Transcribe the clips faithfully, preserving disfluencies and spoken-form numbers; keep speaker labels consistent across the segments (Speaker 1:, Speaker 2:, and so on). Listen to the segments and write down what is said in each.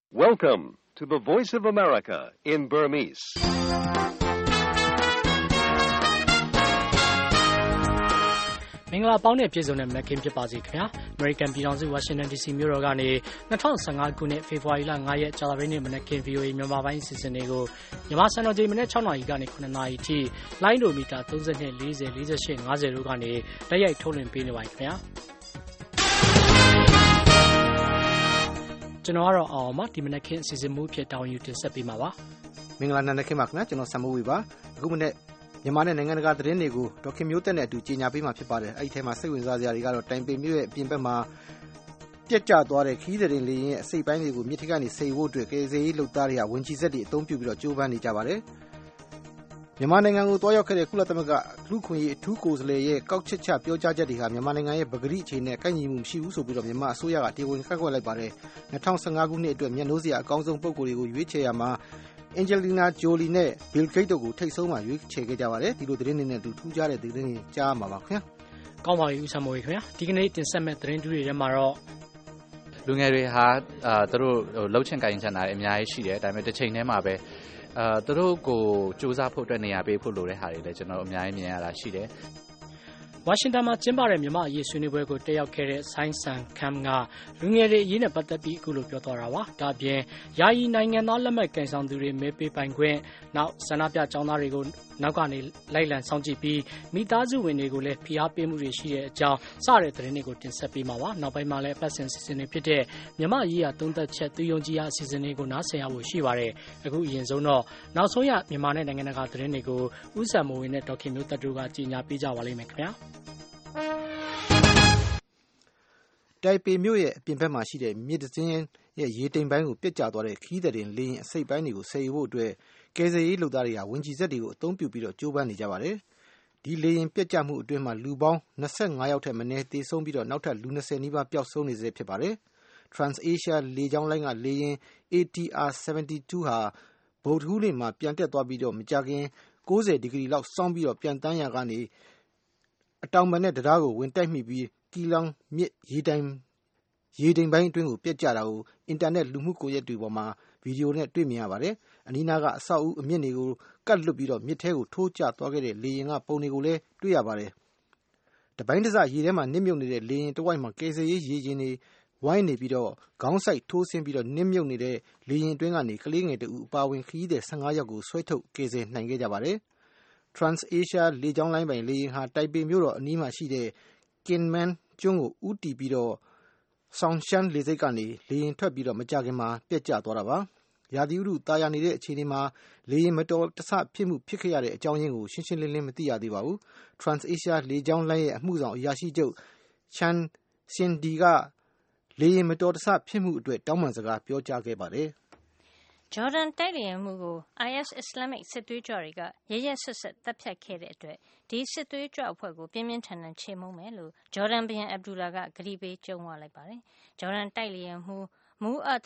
Speaker 1: Welcome to the Voice of America in Burmese.
Speaker 2: ။မင်္ဂလာပေါင်းနဲ့ပြည်စုံတဲ့မနက်ခင်းဖြစ်ပါစေခင်ဗျာ။ American ပြည်ထောင်စု Washington ဒီ စီ မြို့တော်ကနေ၂၀၁၅ခုနှစ်ဖေဖော်ဝါရီလ၅ရက်ကြာသပတေးနေ့မနက်ခင်း ဗွီအိုအေ မြန်မာပိုင်းအစီအစဉ်တွေကိုမြန်မာစံတော်ချိန်မနက်၆နာရီကနေ၇နာရီထိလိုင်းဒိုမီတာ၃၂ ၄၀ ၄၈ ၅၀တို့ကနေတိုက်ရိုက်ထုတ်လွှင့်ပေးနေပါတယ်ခင်ဗျာ။ကျွန်တော်ကတော့အောင်မဒီမနက်ခင်းအစီအစဉ်မှုဖြစ်တောင်းယူတင်ဆက်ပေးမှာပါ
Speaker 3: မင်္ဂလာနံနက်ခင်းပါခင်ဗျာကျွန်တော်ဆမ်မိုးဝေပါအခုမနေ့မြန်မာနဲ့နိုင်ငံတကာသတင်းတွေကိုဒေါက်ခင်မျိုးသက်နဲ့အတူကြီးညာပေးမှာဖြစ်ပါတယ်အဲ့ဒီထဲမှာစိတ်ဝင်စားစရာတွေကတော့တိုင်ပင်မြို့ရဲ့အပြင်ဘက်မှာပြက်ကျသွားတဲ့ခီးတဲ့လေရင်ရဲ့အစိပ်ပိုင်းတွေကိုမြစ်ထက်ကနေဆေးဖို့အတွက်ကယ်ဆယ်ရေးလုပ်သားတွေကဝင်ချီဆက်တွေအသုံးပြုပြီးတော့ကြိုးပမ်းနေကြပါတယ်မြန်မာနိုင်ငံကိုတွားရောက်ခဲ့တဲ့ကုလသမဂ္ဂလူ့ခွင့်ရေးအထူးကိုယ်စားလှယ်ရဲ့ကောက်ချက်ချပြောကြားချက်တွေဟာမြန်မာနိုင်ငံရဲ့ပဂရိအခြေနဲ့ကိုက်ညီမှုမရှိဘူးဆိုပြီးတော့မြန်မာအစိုးရကတရားဝင်ကန့်ကွက်လိုက်ပါတယ်၂၀၁၅ခုနှစ်အတွက်မျက်နှိုးစရာအကောင်းဆုံးပုံကိုယ်တွေကိုရွေးချယ်ရမှာAngelina Jolie နဲ့ Bill Gates တို့ကိုထိတ်ဆုံးမှာရွေးချယ်ခဲ့ကြပါတယ်ဒီလိုသတင်းတွေနဲ့တူထူးခြားတဲ့သတင်းတွေကြားမှာပါခင်ဗျာ
Speaker 2: ကောင်းပါပြီဦးဆမ်မိုးခင်ဗျာဒီကနေ့တင်ဆက်မဲ့သတင်းတူတွေထဲမှာတော့
Speaker 4: လူငယ်တွေဟာအာသူတို့လှုပ်ချင်ကိုင်ချင်တာတွေအများကြီးရှိတယ်ဒါပေမဲ့တစ်ချိန်တည်းမှာပဲအာသူတို့ကိုစူးစမ်းဖို့အတွက်နေရာပေးဖို့လိုတဲ့ဟာတွေလည်းကျွန်တော်အများကြီးမြင်ရတာရှိတယ်
Speaker 2: ဝါရှင်တန်မှာကျင်းပတဲ့မြန်မာအရေးဆွေးနွေးပွဲကိုတက်ရောက်ခဲ့တဲ့ဆိုင်းဆန်ခမ်ကလူငယ်တွေအရေးနဲ့ပတ်သက်ပြီးအခုလိုပြောသွားတာပါ။ဒါပြင်ယာယီနိုင်ငံသားလက်မှတ်ကင်ဆောင်သူတွေမဲပေးပိုင်ခွင့်နောက်ဆန္ဒပြကျောင်းသားတွေကိုနောက်ကနေလိုက်လံဆောင်ကြည့်ပြီးမိသားစုဝင်တွေကိုလည်းဖိအားပေးမှုတွေရှိတဲ့အကြောင်းစတဲ့သတင်းတွေကိုတင်ဆက်ပေးမှာပါ။နောက်ပိုင်းမှာလည်းအပတ်စဉ်စီစဉ်တွေဖြစ်တဲ့မြန်မာအရေးအသုံးသက်ချက်သူယုံကြည်ရာအစီအစဉ်တွေကိုနားဆင်ရဖို့ရှိပါတယ်။အခုအရင်ဆုံးတော့နောက်ဆုံးရမြန်မာနဲ့နိုင်ငံတကာသတင်းတွေကိုဦးဆမ်မိုးဝင်းနဲ့ဒေါက်ခင်မျိုးသက်တို့ကကြီးညာပေးကြပါလိမ့်မယ်ခင်ဗျာ။
Speaker 3: တိုင်ပေမြို့ရဲ့အပြင်ဘက်မှာရှိတဲ့မြစ်တစင်းရဲ့ရေတိမ်ပိုင်းကိုပြက်ကျသွားတဲ့ခီးတဲ့တင်လေရင်အစိပ်ပိုင်းတွေကိုဆယ်ယူဖို့အတွက်ကယ်ဆယ်ရေးလုပ်သားတွေကဝင်ချီဆက်တွေကိုအသုံးပြုပြီးတော့ကြိုးပမ်းနေကြပါတယ်။ဒီလေရင်ပြက်ကျမှုအတွင်းမှာလူပေါင်း၂၅ယောက်ထက်မနည်းသေဆုံးပြီးတော့နောက်ထပ်လူ၂၀နီးပါးပျောက်ဆုံးနေစေဖြစ်ပါတယ်။ Trans-Asia လေကြောင်းလိုင်းကလေရင် A T R ဆယ်ဗန်တီတူး ဟာဗုဒ္ဓဟူးနေ့မှာပြန်တက်သွားပြီးတော့မကြာခင်၉၀ဒီဂရီလောက်စောင်းပြီးတော့ပြန်တန်းရာကနေအတောင်ပံနဲ့တရားကိုဝင်တိုက်မိပြီးကီလောင်မြစ်ရေတိုင်ရေတိမ်ပိုင်းအတွင်းကိုပြက်ကျတာကိုအင်တာနက်လူမှုကွန်ရက်တွေပေါ်မှာဗီဒီယိုနဲ့တွေ့မြင်ရပါတယ်။အနီးနားကအဆောက်အဦအမြင့်တွေကိုကတ်လွတ်ပြီးတော့မြစ်ထဲကိုထိုးကျသွားခဲ့တဲ့လေရင်ကပုံတွေကိုလည်းတွေ့ရပါတယ်။တပိုင်းတစရေထဲမှာနစ်မြုပ်နေတဲ့လေရင်တဝိုက်မှာကယ်ဆယ်ရေးရေရင်တွေဝိုင်းနေပြီးတော့ခေါင်းဆိုင်ထိုးဆင်းပြီးတော့နစ်မြုပ်နေတဲ့လေရင်အတွင်းကနေကလေးငယ်တဦးအပါဝင်ခရီးသည်၁၅ယောက်ကိုဆွဲထုတ်ကယ်ဆယ်နိုင်ခဲ့ကြပါတယ်။ Trans-Asia လေကြောင်းလိုင်းပိုင်လေရင်ဟာတိုင်ပေမြို့တော်အနီးမှာရှိတဲ့ Kinmen ကျွန်းကိုဦးတည်ပြီးတော့ဆောင်ရှမ်းလေဆိပ်ကနေလေရင်ထွက်ပြီးတော့မကြခင်မှာပြက်ကျသွားတာပါ။ရာသီဥတုတာယာနေတဲ့အခြေအနေမှာလေရင်မတော်တဆဖြစ်မှုဖြစ်ခဲ့ရတဲ့အကြောင်းရင်းကိုရှင်းရှင်းလင်းလင်းမသိရသေးပါဘူး။ Trans-Asia လေကြောင်းလိုင်းရဲ့အမှုဆောင်အရာရှိချုပ် Chan Sin-di ကလေရင်မတော်တဆဖြစ်မှုအတွက်တောင်းပန်စကားပြောကြားခဲ့ပါတယ်။
Speaker 5: ဂျော်ဒန်တိုက်လေယာဉ်မှုကို I S အစ္စလာမစ်စစ်သွေးကြွတွေကရရက်ဆက်ဆက်တပ်ဖြတ်ခဲ့တဲ့အတွက်ဒီစစ်သွေးကြွအဖွဲ့ကိုပြင်းပြင်းထန်ထန်ချေမှုန်းမယ်လို့ဂျော်ဒန်ဘုရင်အဗ်ဒူလာကဂရီပေးကြုံဝါလိုက်ပါတယ်။ဂျော်ဒန်တိုက်လေယာဉ်မှု Mu'ath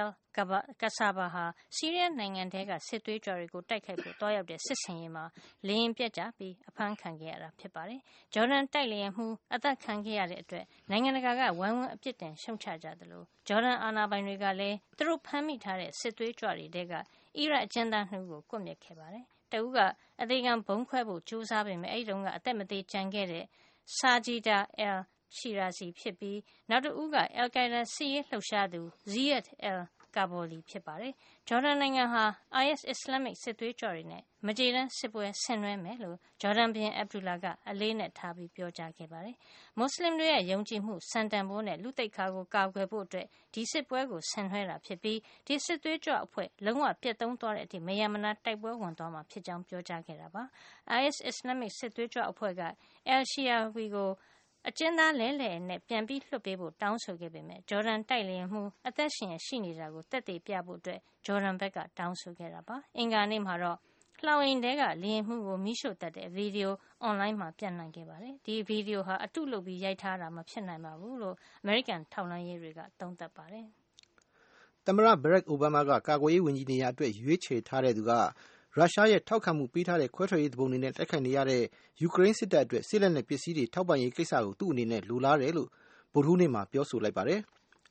Speaker 5: al-Qasaba ဟာဆီးရီးယားနိုင်ငံထဲကစစ်သွေးကြွတွေကိုတိုက်ခိုက်ဖို့တွားရောက်တဲ့စစ်ဆင်ရေးမှာလေယာဉ်ပြက်ကျပြီးအဖမ်းခံခဲ့ရတာဖြစ်ပါတယ်။ဂျော်ဒန်တိုက်လေယာဉ်မှုအသက်ခံခဲ့ရတဲ့အတွက်နိုင်ငံတကာကဝိုင်းဝန်းအပြစ်တင်ရှုံချကြသလိုဂျော်ဒန်အာဏာပိုင်တွေကလည်းသူတို့ဖမ်းမိထားတဲ့စစ်သွေးကြွတွေတဲကအီရတ်အကျဉ်းသားနှစ်ဦးကိုကွပ်မျက်ခဲ့ပါတယ်။တဦးကအသေးခံဘုံခွဲဖို့ကြိုးစားပေမဲ့အဲ့တုန်းကအသက်မသေးကျန်ခဲ့တဲ့ Sajida al-Shirazi ဖြစ်ပြီးနောက်တဦးက Al-Qaeda စစ်ရေးလှုပ်ရှားသူ Ziad al-Kabuli ဖြစ်ပါတယ်။ဂျော်ဒန်နိုင်ငံဟာ I S အစ္စလာမစ်စစ်သွေးကြွတွေနဲ့မကြေတမ်းစစ်ပွဲဆင်နွှဲမယ်လို့ဂျော်ဒန်ဘုရင်အဗ်ဒူလာကအလေးနဲ့ထားပြီးပြောကြားခဲ့ပါတယ်။မွတ်စလင်တွေရဲ့ယုံကြည်မှုစံတန်ဖိုးနဲ့လူသိက္ခာကိုကာကွယ်ဖို့အတွက်ဒီစစ်ပွဲကိုဆင်နွှဲတာဖြစ်ပြီးဒီစစ်သွေးကြွအဖွဲ့လုံးဝပြတ်သုံးသွားတဲ့အထိမယမနာတိုက်ပွဲဝင်သွားမှာဖြစ်ကြောင်းပြောကြားခဲ့တာပါ။ I S အစ္စလာမစ်စစ်သွေးကြွအဖွဲ့က al-Shirawi ကိုအကျဉ်းသားလဲလှယ်နဲ့ပြန်ပြီးလွှတ်ပေးဖို့တောင်းဆိုခဲ့ပေမဲ့ဂျော်ဒန်တိုက်လေယာဉ်မှုအသက်ရှင်ရှိနေတာကိုတက်သေးပြဖို့အတွက်ဂျော်ဒန်ဘက်ကတောင်းဆိုခဲ့တာပါ။အင်္ဂါနေ့မှာတော့လှောင်အိမ်တဲကလေယာဉ်မှုကိုမိရှို့တတ်တဲ့ဗီဒီယိုအွန်လိုင်းမှာပြန့်နှံ့ခဲ့ပါတယ်။ဒီဗီဒီယိုဟာအတုလုပ်ပြီးရိုက်ထားတာမဖြစ်နိုင်ပါဘူးလို့အမေရိကန်ထောက်လှမ်းရေးတွေကသုံးသပ်ပါတယ်
Speaker 3: ။သမ္မတဘရက်အိုဘားမားကကာကွယ်ရေးဝန်ကြီးနေရာအတွက်ရွေးချယ်ထားတဲ့သူကရုရှားရဲ့ထောက်ခံမှုပေးထားတဲ့ခွဲထွက်ရေးသူပုန်တွေနဲ့တိုက်ခိုက်နေရတဲ့ယူကရိန်းစစ်တပ်အတွက်စစ်လက်နက်ပစ္စည်းတွေထောက်ပံ့ရေးကိစ္စကိုသူ့အနေနဲ့လိုလားတယ်လို့ဗုဒ္ဓဟူးနေ့မှာပြောဆိုလိုက်ပါတယ်။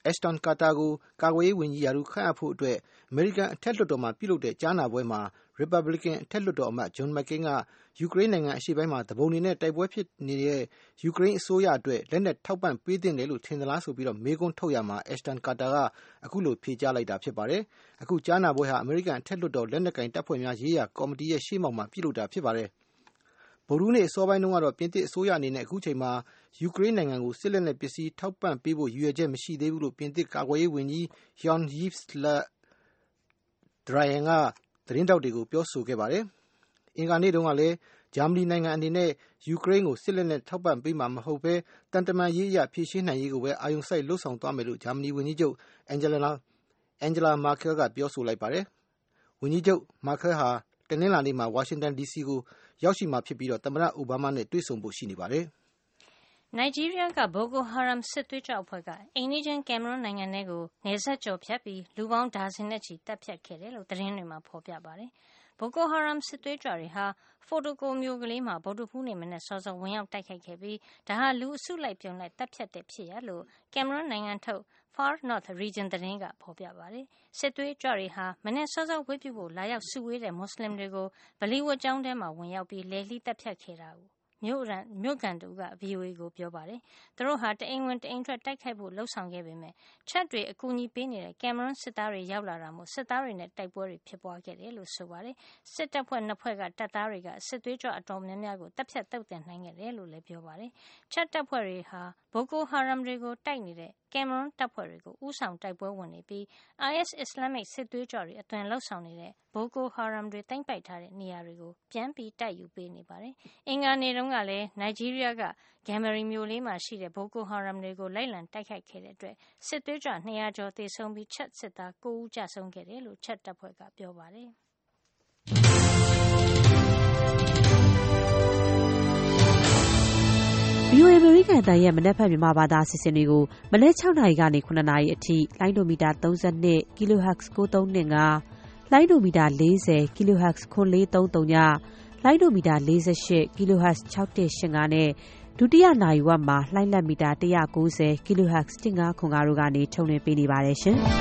Speaker 3: Ashton Carter ကိုကာကွယ်ရေးဝန်ကြီးရာထူးခန့်အပ်ဖို့အတွက်အမေရိကန်အထက်လွှတ်တော်မှာပြုလုပ်တဲ့ကြားနာပွဲမှာ Republican အထက်လွှတ်တော်အမတ် John McCain ကယူကရိန်းနိုင်ငံအရှေ့ပိုင်းမှာသူပုန်တွေနဲ့တိုက်ပွဲဖြစ်နေတဲ့ယူကရိန်းအစိုးရအတွက်လက်နက်ထောက်ပံ့ပေးသင့်တယ်လို့ထင်သလားဆိုပြီးမေးခွန်းထုတ်ရာမှာ Ashton Carter ကအခုလိုဖြေကြားလိုက်တာဖြစ်ပါတယ်။အခုကြားနာပွဲဟာအမေရိကန်အထက်လွှတ်တော်လက်နက်ကိုင်တပ်ဖွဲ့များရေးရာကော်မတီရဲ့ရှေ့မှောက်မှာပြုလုပ်တာဖြစ်ပါတယ်။ဗုဒ္ဓဟူးနေ့အစောပိုင်းတုန်းကတော့ပြင်သစ်အစိုးရအနေနဲ့အခုချိန်မှာယူကရိန်းနိုင်ငံကိုစစ်လက်နက်ပစ္စည်းထောက်ပံ့ပေးဖို့ရည်ရွယ်ချက်မရှိသေးဘူးလို့ပြင်သစ်ကာကွယ်ရေးဝန်ကြီး Jean-Yves Le Drian ကသတင်းထောက်တွေကိုပြောဆိုခဲ့ပါတယ်။အင်္ဂါနေ့တုန်းကလည်းဂျာမနီနိုင်ငံအနေနဲ့ယူကရိန်းကိုစစ်လက်နက်ထောက်ပံ့ပေးမှာမဟုတ်ဘဲတန်တမာရေးအရဖြည့်ရှင်းနိုင်ရေးကိုပဲအာရုံစိုက်လှုပ်ဆောင်သွားမယ်လို့ဂျာမနီဝန်ကြီးချုပ် Angela Angela Merkel ကပြောဆိုလိုက်ပါတယ်။ဝန်ကြီးချုပ် Merkel ဟာတနင်္လာနေ့မှာဝါရှင်တန်ဒီစီကိုရောက်ရှိမှာဖြစ်ပြီးတော့သမ္မတအိုဘားမားနဲ့တွေ့ဆုံဖို့ရှိနေပါတယ်
Speaker 5: ။နိုင်ဂျီးရီးယားကဘိုကိုဟာရမ်စစ်သွေးကြွအဖွဲ့ကအိမ်နီးချင်းကင်မရွန်းနိုင်ငံထဲကိုနယ်စပ်ကျော်ဖြတ်ပြီးလူပေါင်းဒါဇင်နဲ့ချီတပ်ဖြတ်ခဲ့တယ်လို့သတင်းတွေမှာဖော်ပြပါတယ်။ဘိုကိုဟာရမ်စစ်သွေးကြွတွေဟာဖိုတိုကိုမြို့ကလေးမှာဗုဒ္ဓဟူးနေ့မနက်စောစောဝင်ရောက်တိုက်ခိုက်ခဲ့ပြီးဒါဟာလူအစုလိုက်ပြုံလိုက်တပ်ဖြတ်တဲ့ဖြစ်ရပ်လို့ကင်မရွန်းနိုင်ငံထုတ် Far North Region သတင်းကဖော်ပြပါတယ်။စစ်သွေးကြွတွေဟာမနက်စောစောဝတ်ပြုဖို့လာရောက်စုဝေးတဲ့မွတ်စလင်တွေကိုဗလီဝတ်ကျောင်းထဲမှာဝင်ရောက်ပြီးလည်လှီးတပ်ဖြတ်ခဲ့တာကိုမြို့ရန်မြို့ကန်တူက ဗွီအိုအေကိုပြောပါတယ်။သူတို့ဟာတအိမ်ဝင်တအိမ်ထွက်တိုက်ခိုက်ဖို့လှုံ့ဆော်ခဲ့ပေမဲ့ချက်တွေအကူအညီပေးနေတဲ့ကင်မရွန်းစစ်သားတွေရောက်လာတာမို့စစ်သားတွေနဲ့တိုက်ပွဲတွေဖြစ်ပွားခဲ့တယ်လို့ဆိုပါတယ်။စစ်တပ်ဖွဲ့နှစ်ဖွဲ့ကတပ်သားတွေကစစ်သွေးကြွအတော်များများကိုတပ်ဖြတ်တုတ်တင်နိုင်ခဲ့တယ်လို့လည်းပြောပါတယ်။ချက်တပ်ဖွဲ့တွေဟာဘိုကိုဟာရမ်တွေကိုတိုက်နေတဲ့ကင်မရွန်းတပ်ဖွဲ့တွေကိုဥဆောင်တိုက်ပွဲဝင်နေပြီး အိုင်အက်စ် အစ္စလာမစ်စစ်သွေးကြွတွေအသွင်လှုပ်ဆောင်နေတဲ့ဘိုကိုဟာရမ်တွေသိမ်းပိုက်ထားတဲ့နေရာတွေကိုပြန်ပြီးတိုက်ယူပေးနေပါတယ်။အင်္ဂါနေ့တုန်းကလည်းနိုင်ဂျီးရီးယားကဂမ်မရီမြို့လေးမှာရှိတဲ့ဘိုကိုဟာရမ်တွေကိုလိုက်လံတိုက်ခိုက်ခဲ့တဲ့အတွက်စစ်သွေးကြွနှစ်ရာကျော်သေဆုံးပြီးချက်စစ်သားကိုးဦးကျဆုံးခဲ့တယ်လို့ချက်တပ်ဖွဲ့ကပြောပါတယ်။
Speaker 6: ဗွီအိုအေ အမေရိကန်အသံရဲ့မနက်ဖြန်မြန်မာဘာသာအစီအစဉ်တွေကိုမနက်၆နာရီကနေခုနှစ်နာရီအထိလိုင်းဒိုမီတာသုံး၂ kilohertz ကိုးသုံး၂၅ လိုင်းဒိုမီတာ၄၀ kilohertz ခွန်လေးသုံးသုံးညလိုင်းဒိုမီတာ၄၈ kilohertz ၆၁၈၅နဲ့ဒုတိယနာရီဝက်မှာလှိုင်းလက်မီတာ၁၉၀ kilohertz ၁၅ခွန်၅တို့ကနေထုတ်လွှင့်ပေးနေပါတယ်ရှင်။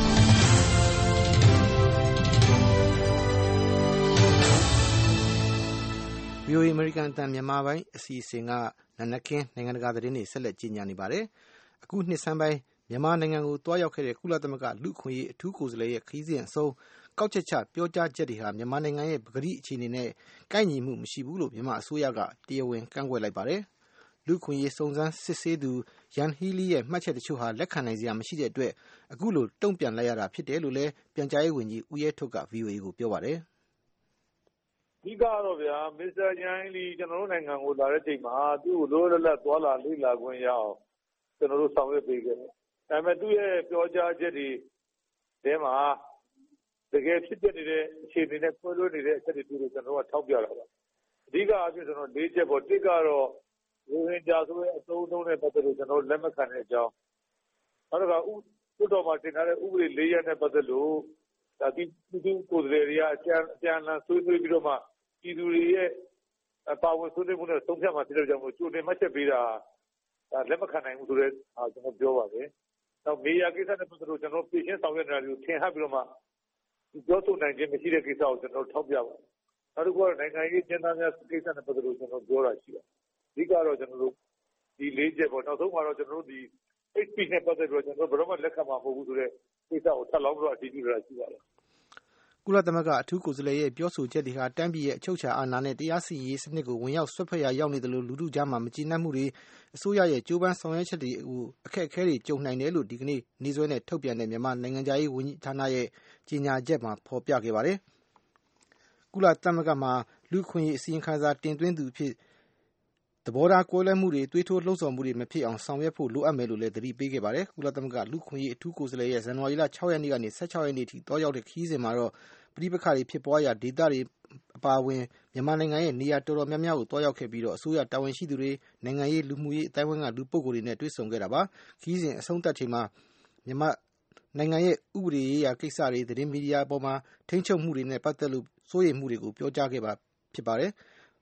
Speaker 3: ဗွီအိုအေ အမေရိကန်အသံမြန်မာပိုင်းအစီအစဉ်ကနနက်ခင်းနိုင်ငံတကာသတင်းတွေဆက်လက်ကြီးညာနေပါတယ်။အခုနှစ်ဆန်းပိုင်းမြန်မာနိုင်ငံကိုတွားရောက်ခဲ့တဲ့ကုလသမဂ္ဂလူ့အခွင့်အရေးအထူးကိုယ်စားလှယ်ရဲ့ခရီးစဉ်အဆုံးကောက်ချက်ချပြောကြားချက်တွေဟာမြန်မာနိုင်ငံရဲ့ပကတိအခြေအနေနဲ့ကိုက်ညီမှုမရှိဘူးလို့မြန်မာအစိုးရကတရားဝင်ကန့်ကွက်လိုက်ပါတယ်။လူ့အခွင့်အရေးစုံစမ်းစစ်ဆေးသူယန်ဟီလီရဲ့မှတ်ချက်တချို့ဟာလက်ခံနိုင်စရာမရှိတဲ့အတွက်အခုလိုတုံ့ပြန်လိုက်ရတာဖြစ်တယ်လို့လည်းပြန်ကြားရေးဝန်ကြီးဦးရဲထွဋ်က ဗွီအိုအေကိုပြောပါတယ်။
Speaker 7: အဓိကတော့ဗျာမစ္စတာယန်ဟီလီကျွန်တော်တို့နိုင်ငံကိုလာတဲ့ချိန်မှာသူ့ကိုလိုလိုလတ်သွားလာလေ့လာခွင့်ရအောင်ကျွန်တော်တို့ဆောင်ရွက်ပေးခဲ့တယ်။ဒါပေမဲ့သူ့ရဲ့ပြောကြားချက်တွေထဲမှာတကယ်ဖြစ်နေတဲ့အခြေအနေနဲ့ဆွေးနွေးနေတဲ့အချက်တွေကျွန်တော်တို့ကထောက်ပြတာပါ။အဓိကအဖြစ်ကျွန်တော်၄ချက်ပေါ့တစ်ကတော့ရိုဟင်ဂျာဆိုတဲ့အသုံးအနှုန်းနဲ့ပတ်သက်လို့ကျွန်တော်လက်မခံတဲ့အကြောင်းနောက်တစ်ခါဥပဒေမှာတင်ထားတဲ့ဥပဒေ၄ရပ်နဲ့ပတ်သက်လို့ဒါဒီဒီကိုယ်စားလှယ်တွေကအကျဉ်းအကျဉ်းလန်းဆွေးနွေးပြီးတော့မှပြည်သူတွေရဲ့ပါဝင်ဆွေးနွေးမှုနဲ့သုံးဖြတ်မှဖြစ်တဲ့ကြောင့်မို့ကြိုတင်မှတ်ချက်ပေးတာဒါလက်မခံနိုင်ဘူးဆိုတဲ့အာကျွန်တော်ပြောပါတယ်။နောက်မေယာကိစ္စနဲ့ပတ်သက်လို့ကျွန်တော်ပြည်ချင်းဆောင်ရွက်နေတာတွေကိုထင်ဟပ်ပြီးတော့မှပြောဆိုနိုင်ခြင်းမရှိတဲ့ကိစ္စကိုကျွန်တော်ထောက်ပြပါတယ်။နောက်တစ်ခုကတော့နိုင်ငံရေးကျင်းသားများကိစ္စနဲ့ပတ်သက်လို့ကျွန်တော်ပြောတာရှိတယ်။အဓိကတော့ကျွန်တော်တို့ဒီလေးချက်ပေါ့နောက်ဆုံးမှာတော့ကျွန်တော်တို့ဒီ H P နဲ့ပတ်သက်ပြီးတော့ကျွန်တော်ဘယ်တော့မှလက်ခံမှာမဟုတ်ဘူးဆိုတဲ့ကိစ္စကိုထပ်လောင်းပြီးတော့အတည်ပြုတာရှိပါတယ်။
Speaker 3: ကုလသမဂ္ဂအထူးကိုယ်စားလှယ်ရဲ့ပြောဆိုချက်တွေဟာတိုင်းပြည်ရဲ့အချုပ်အခြာအာဏာနဲ့တရားစီရင်ရေးစနစ်ကိုဝင်ရောက်ဆွတ်ဖက်ရာရောက်နေတယ်လို့လူထုကြားမှာမကျေနပ်မှုတွေအစိုးရရဲ့ကြိုးပမ်းဆောင်ရွက်ချက်တွေကိုအခက်အခဲတွေကြုံနိုင်တယ်လို့ဒီကနေ့နေ့စွဲနဲ့ထုတ်ပြန်တဲ့မြန်မာနိုင်ငံသားရေးဝန်ကြီးဌာနရဲ့ကြေညာချက်မှာဖော်ပြခဲ့ပါတယ်။ကုလသမဂ္ဂမှာလူ့အခွင့်အရေးအစီရင်ခံစာတင်သွင်းသူအဖြစ်သဘောထားကွဲလွဲမှုတွေသွေးထိုးလှုံ့ဆော်မှုတွေမဖြစ်အောင်ဆောင်ရွက်ဖို့လိုအပ်မယ်လို့လည်းသတိပေးခဲ့ပါတယ်။ကုလသမဂ္ဂလူ့အခွင့်အရေးအထူးကိုယ်စားလှယ်ရဲ့ဇန်နဝါရီလ၆ရက်နေ့ကနေ၁၆ရက်နေ့ထိတွားရောက်တဲ့ခရီးစဉ်မှာတော့ပဋိပက္ခတွေဖြစ်ပွားရာဒေသတွေအပါအဝင်မြန်မာနိုင်ငံရဲ့နေရာတော်တော်များများကိုတွားရောက်ခဲ့ပြီးတော့အစိုးရတာဝန်ရှိသူတွေနိုင်ငံရေးလူမှုရေးအတိုင်းအဝိုင်းကလူပုဂ္ဂိုလ်တွေနဲ့တွေ့ဆုံခဲ့တာပါ။ခရီးစဉ်အဆုံးသတ်ချိန်မှာမြန်မာနိုင်ငံရဲ့ဥပဒေရေးရာကိစ္စတွေသတင်းမီဒီယာအပေါ်မှာထိန်းချုပ်မှုတွေနဲ့ပတ်သက်လို့စိုးရိမ်မှုတွေကိုပြောကြားခဲ့ပါဖြစ်ပါတယ်။ ဗ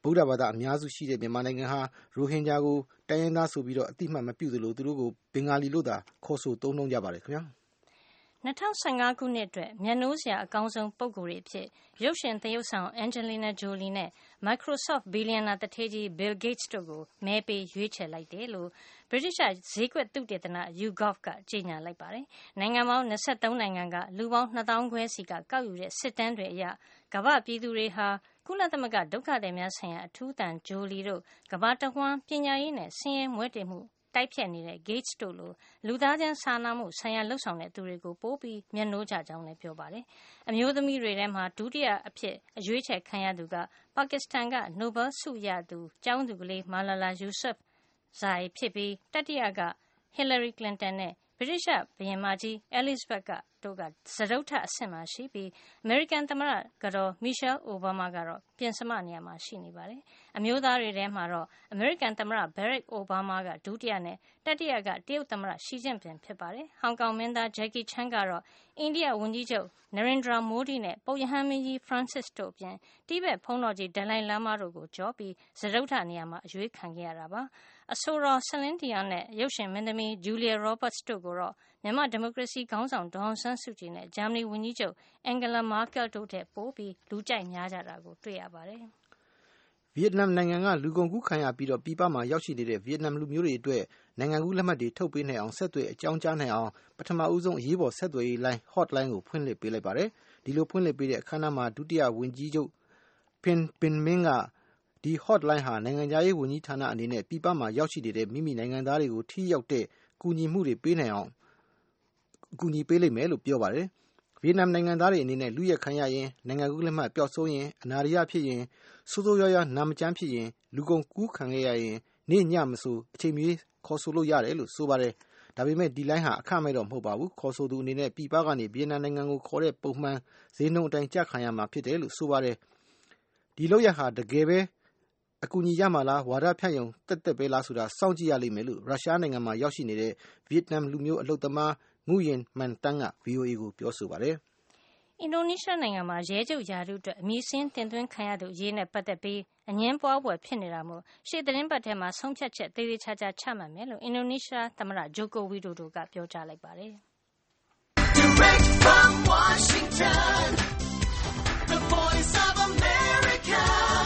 Speaker 3: ဗုဒ္ဓဘာသာအများစုရှိတဲ့မြန်မာနိုင်ငံဟာရိုဟင်ဂျာကိုတိုင်းရင်းသားဆိုပြီးတော့အတိအမှတ်မပြုသလိုသူတို့ကိုဘင်္ဂါလီလို့သာခေါ်ဆိုသုံးနှုန်းကြပါတယ်ခင်ဗျာ
Speaker 5: ၂၀၁၅ ခုနှစ်အတွက်မျက်နှိုးစရာအကောင်းဆုံးပုဂ္ဂိုလ်တွေအဖြစ်ရုပ်ရှင်သရုပ်ဆောင် Angelina Jolie နဲ့ Microsoft ဘီလီယံနာသူဌေးကြီး Bill Gates တို့ကိုမဲပေးရွေးချယ်လိုက်တယ်လို့ဗြိတိသျှဈေးကွက်သုတေသန YouGov ကကြေညာလိုက်ပါတယ်။နိုင်ငံပေါင်း၂၃နိုင်ငံကလူပေါင်းနှစ်သောင်းခွဲစီကကောက်ယူတဲ့စစ်တမ်းတွေအရကမ္ဘာ့ပြည်သူတွေဟာကုလသမဂ္ဂဒုက္ခသည်များဆိုင်ရာအထူးသံ Jolie တို့ကမ္ဘာတဝှမ်းပညာရေးနဲ့ဆင်းရဲမွဲတေမှုတိုက်ဖြတ်နေတဲ့ Gates တို့လိုလူသားချင်းစာနာမှုဆိုင်ရာလှုပ်ဆောင်တဲ့သူတွေကိုပိုပြီးမျက်နှိုးကြကြောင်းလည်းပြောပါတယ်။အမျိုးသမီးတွေထဲမှာဒုတိယအဖြစ်အရွေးချယ်ခံရသူကပါကစ္စတန်ကနိုဘယ်ဆုရသူကျောင်းသူကလေး Malala Yousafzai ဖြစ်ပြီးတတိယက Hillary Clinton နဲ့ဗြိတိသျှဘုရင်မကြီး Elizabeth ကတို့ကစတုတ္ထအဆင့်မှာရှိပြီးအမေရိကန်သမ္မတကတော် Michelle Obama ကတော့ပြင်စမနေရာမှာရှိနေပါတယ်။အမျိုးသားတွေထဲမှာတော့အမေရိကန်သမ္မတ Barack Obama ကဒုတိယနဲ့တတိယကတရုတ်သမ္မတ Xi Jinping ဖြစ်ပါတယ်။ဟောင်ကောင်မင်းသား Jackie Chan ကတော့အိန္ဒိယဝန်ကြီးချုပ် Narendra Modi နဲ့ပုပ်ရဟန်းမင်းကြီး Francis တို့အပြင်တိဘက်ဘုန်းတော်ကြီး Dalai Lama တို့ကိုကျော်ပြီးစတုတ္ထနေရာမှာအရွေးခံခဲ့ရတာပါ။အဆိုတော် Celine Dion နဲ့ရုပ်ရှင်မင်းသမီး Julia Roberts တို့ကိုတော့မြန်မာဒီမိုကရေစီခေါင်းဆောင်ဒေါ်အောင်ဆန်းစုကြည်နဲ့ဂျာမနီဝန်ကြီးချုပ် Angela Merkel တို့ထက်ပိုပြီးလူကြိုက်များကြတာကိုတွေ့ရပါတယ်
Speaker 3: ။ဗီယက်နမ်နိုင်ငံကလူကုန်ကူးခံရပြီးတော့ပြည်ပမှာရောက်ရှိနေတဲ့ဗီယက်နမ်လူမျိုးတွေအတွက်နိုင်ငံကူးလက်မှတ်တွေထုတ်ပေးနိုင်အောင်ဆက်သွယ်အကြောင်းကြားနိုင်အောင်ပထမဦးဆုံးအရေးပေါ်ဆက်သွယ်ရေးလိုင်း hotline ကိုဖွင့်လှစ်ပေးလိုက်ပါတယ်။ဒီလိုဖွင့်လှစ်ပေးတဲ့အခမ်းအနားမှာဒုတိယဝန်ကြီးချုပ် Pham Binh Minh ကဒီ hotline ဟာနိုင်ငံခြားရေးဝန်ကြီးဌာနအနေနဲ့ပြည်ပမှာရောက်ရှိနေတဲ့မိမိနိုင်ငံသားတွေကိုထိရောက်တဲ့ကူညီမှုတွေပေးနိုင်အောင်အကူအညီပေးလိမ့်မယ်လို့ပြောပါတယ်။ဗီယက်နမ်နိုင်ငံသားတွေအနေနဲ့လူရက်ခံရရင်နိုင်ငံကူးလက်မှတ်ပျောက်ဆုံးရင်အနာရိယဖြစ်ရင်ဆိုးဆိုးရွားရွားနာမကျန်းဖြစ်ရင်လူကုန်ကူးခံရရင်နေ့ညမဆိုအချိန်မီခေါ်ဆိုလို့ရတယ်လို့ဆိုပါတယ်။ဒါပေမဲ့ဒီလိုင်းဟာအခမဲ့တော့မဟုတ်ပါဘူး။ခေါ်ဆိုသူအနေနဲ့ပြည်ပကနေဗီယက်နမ်နိုင်ငံကိုခေါ်တဲ့ပုံမှန်ဈေးနှုန်းအတိုင်းကျခံရမှာဖြစ်တယ်လို့ဆိုပါတယ်။ဒီလောက်ရဟာတကယ်ပဲအကူအညီရမှာလားဝါဒဖြန့်ယုံတက်တက်ပဲလားဆိုတာစောင့်ကြည့်ရလိမ့်မယ်လို့ရုရှားနိုင်ငံမှာရောက်ရှိနေတဲ့ဗီယက်နမ်လူမျိုးအလုပ်သမားငူရင်မန်တန်းက ဗီအိုအေ ကိုပြောဆိုပါတယ်
Speaker 5: ။အင်ဒိုနီးရှားနိုင်ငံမှာရဲချုပ်ရာထူးအတွက်အမည်စင်းတင်သွင်းခံရသူအရေးနဲ့ပတ်သက်ပြီးအငြင်းပွားပွဲဖြစ်နေတာမို့ရှေ့သတင်းပတ်ထဲမှာဆုံးဖြတ်ချက်သေးသေးချာချာချမှတ်မယ်လို့အင်ဒိုနီးရှားသမ္မတဂျိုကိုဝီဒိုဒိုကပြောကြားလိုက်ပါတယ်။ Direct from Washington, the Voice of America,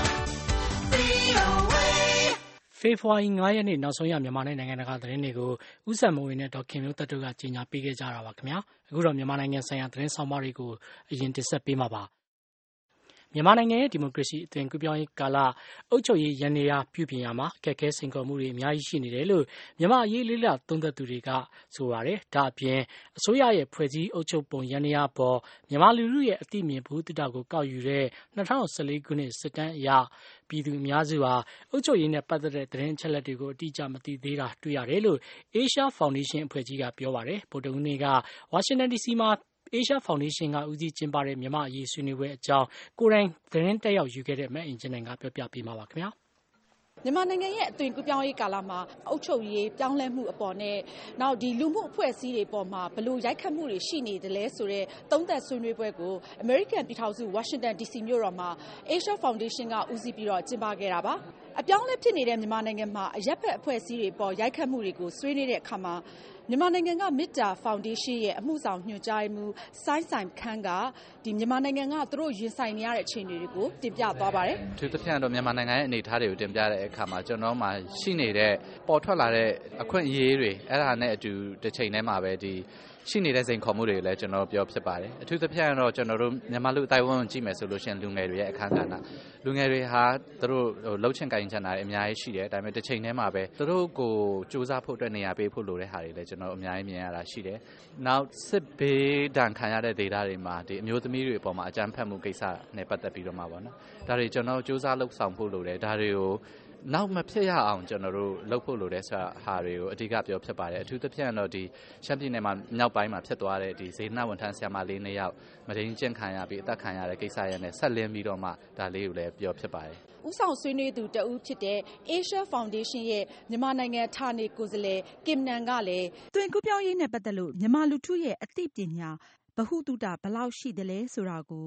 Speaker 2: ဖေဖေါ်ဝါရီလ ၅ ရက်နေ့နောက်ဆုံးရမြန်မာနဲ့နိုင်ငံတကာသတင်းတွေကိုဦးစံမိုးဝေနဲ့ဒေါ်ခင်မျိုးသက်တို့ကကြေညာပေးခဲ့ကြတာပါခင်ဗျာအခုတော့မြန်မာနိုင်ငံဆိုင်ရာသတင်းဆောင်မတွေကိုအရင်တင်ဆက်ပေးမှာပါမြန်မာနိုင်ငံရဲ့ဒီမိုကရေစီအသွင်ကူးပြောင်းရေးကာလအုပ်ချုပ်ရေးရန်နေရာပြုပြင်ရမှာအခက်အခဲစိန်ခေါ်မှုတွေအများကြီးရှိနေတယ်လို့မြန်မာအရေးလေးလသုံးသက်သူတွေကဆိုပါတယ်ဒါအပြင်အစိုးရရဲ့ဖွဲ့စည်းအုပ်ချုပ်ပုံရန်နေရာပေါ်မြန်မာလူထုရဲ့အသိမြင်ဘုသူတကိုကောက်ယူတဲ့၂၀၁၄ခုနှစ်စစ်တမ်းအရပြည်သူအများစုဟာအုပ်ချုပ်ရေးနဲ့ပတ်သက်တဲ့သတင်းအချက်အလက်တွေကိုအတိအကျမသိသေးတာတွေ့ရတယ်လို့ Asia Foundation အဖွဲ့ကြီးကပြောပါတယ်ဗုဒ္ဓဟူးနေ့ကဝါရှင်တန်ဒီစီမှာAsia Foundation ကဦးစီးကျင်းပတဲ့မြန်မာအရေးဆွေးနွေးပွဲအကြောင်းကိုယ်တိုင်သတင်းတက်ရောက်ယူခဲ့တဲ့မအင်ဂျင်နိုင်ကပြောပြပေးမှာပါခင်ဗျာ
Speaker 8: မြန်မာနိုင်ငံရဲ့အသွင်ကူးပြောင်းရေးကာလမှာအုပ်ချုပ်ရေးပြောင်းလဲမှုအပေါ်နဲ့နောက်ဒီလူမှုအဖွဲ့အစည်းတွေပေါ်မှာဘယ်လိုရိုက်ခတ်မှုတွေရှိနေတယ်လဲဆိုတဲ့သုံးသပ်ဆွေးနွေးပွဲကို American ပြည်ထောင်စု Washington ဒီ စီ မြို့တော်မှာ Asia Foundation ကဦးစီးပြီးတော့ကျင်းပခဲ့တာပါအပြောင်းလဲဖြစ်နေတဲ့မြန်မာနိုင်ငံမှာအရပ်ဘက်အဖွဲ့အစည်းတွေပေါ်ရိုက်ခတ်မှုတွေကိုဆွေးနွေးတဲ့အခါမှာမြန်မာနိုင်ငံကမေတ္တာဖောင်ဒေးရှင်းရဲ့အမှုဆောင်ညွှန်ကြားမှုစိုင်းဆိုင်ခန်းကဒီမြန်မာနိုင်ငံကသူတို့ရင်ဆိုင်နေရတဲ့အခြေအနေတွေကိုတင်ပြသွားပါတယ်
Speaker 4: ။သူတစ်ဖြန့်တော့မြန်မာနိုင်ငံရဲ့အနေအထားတွေကိုတင်ပြတဲ့အခါမှာကျွန်တော်မှရှိနေတဲ့ပေါ်ထွက်လာတဲ့အခွင့်အရေးတွေအဲ့ဒါနဲ့အတူတစ်ချိန်တည်းမှာပဲဒီရှိနေတဲ့စိန်ခေါ်မှုတွေလည်းကျွန်တော်ပြောဖြစ်ပါတယ်အထူးသဖြင့်တော့ကျွန်တော်တို့မြန်မာလူအတိုင်းဝန်ကြည့်မယ်ဆိုလို့ရှိရင်လူငယ်တွေရဲ့အခန်းကဏ္ဍလူငယ်တွေဟာသူတို့လှုပ်ချင်ကိုင်ချင်တာတွေအများကြီးရှိတယ်ဒါပေမဲ့တစ်ချိန်တည်းမှာပဲသူတို့ကိုစူးစမ်းဖို့အတွက်နေရာပေးဖို့လိုတဲ့ဟာတွေလည်းကျွန်တော်အများကြီးမြင်ရတာရှိတယ်နောက်စစ်ဘေးဒဏ်ခံရတဲ့ဒေသတွေမှာဒီအမျိုးသမီးတွေအပေါ်မှာအကြမ်းဖက်မှုကိစ္စနဲ့ပတ်သက်ပြီးတော့မှာပေါ့နော်ဒါတွေကျွန်တော်စူးစမ်းလှုပ်ဆောင်ဖို့လိုတယ်ဒါတွေကိုနောက်မဖြစ်ရအောင်ကျွန်တော်တို့လုပ်ဖို့လိုတဲ့ဆိုတာဟာတွေကိုအဓိကပြောဖြစ်ပါတယ်အထူးသဖြင့်တော့ဒီရှမ်းပြည်နယ်မှာမြောက်ပိုင်းမှာဖြစ်သွားတဲ့ဒီဇေနဝန်ထမ်းဆရာမလေးနှစ်ယောက်မဒိန်ကျင့်ခံရပြီးအသက်ခံရတဲ့ကိစ္စရနဲ့ဆက်လင်းပြီးတော့မှဒါလေးကိုလည်းပြောဖြစ်ပါတယ်
Speaker 8: ဦးဆောင်ဆွေးနွေးသူတဦးဖြစ်တဲ့ Asia Foundation ရဲ့မြန်မာနိုင်ငံဌာနေကိုယ်စားလှယ်ကင်နန်ကလည်းသွင်ကူးပြောင်းရေးနဲ့ပတ်သက်လို့မြန်မာလူထုရဲ့အသိပညာဗဟုသုတဘယ်လောက်ရှိသလဲဆိုတာကို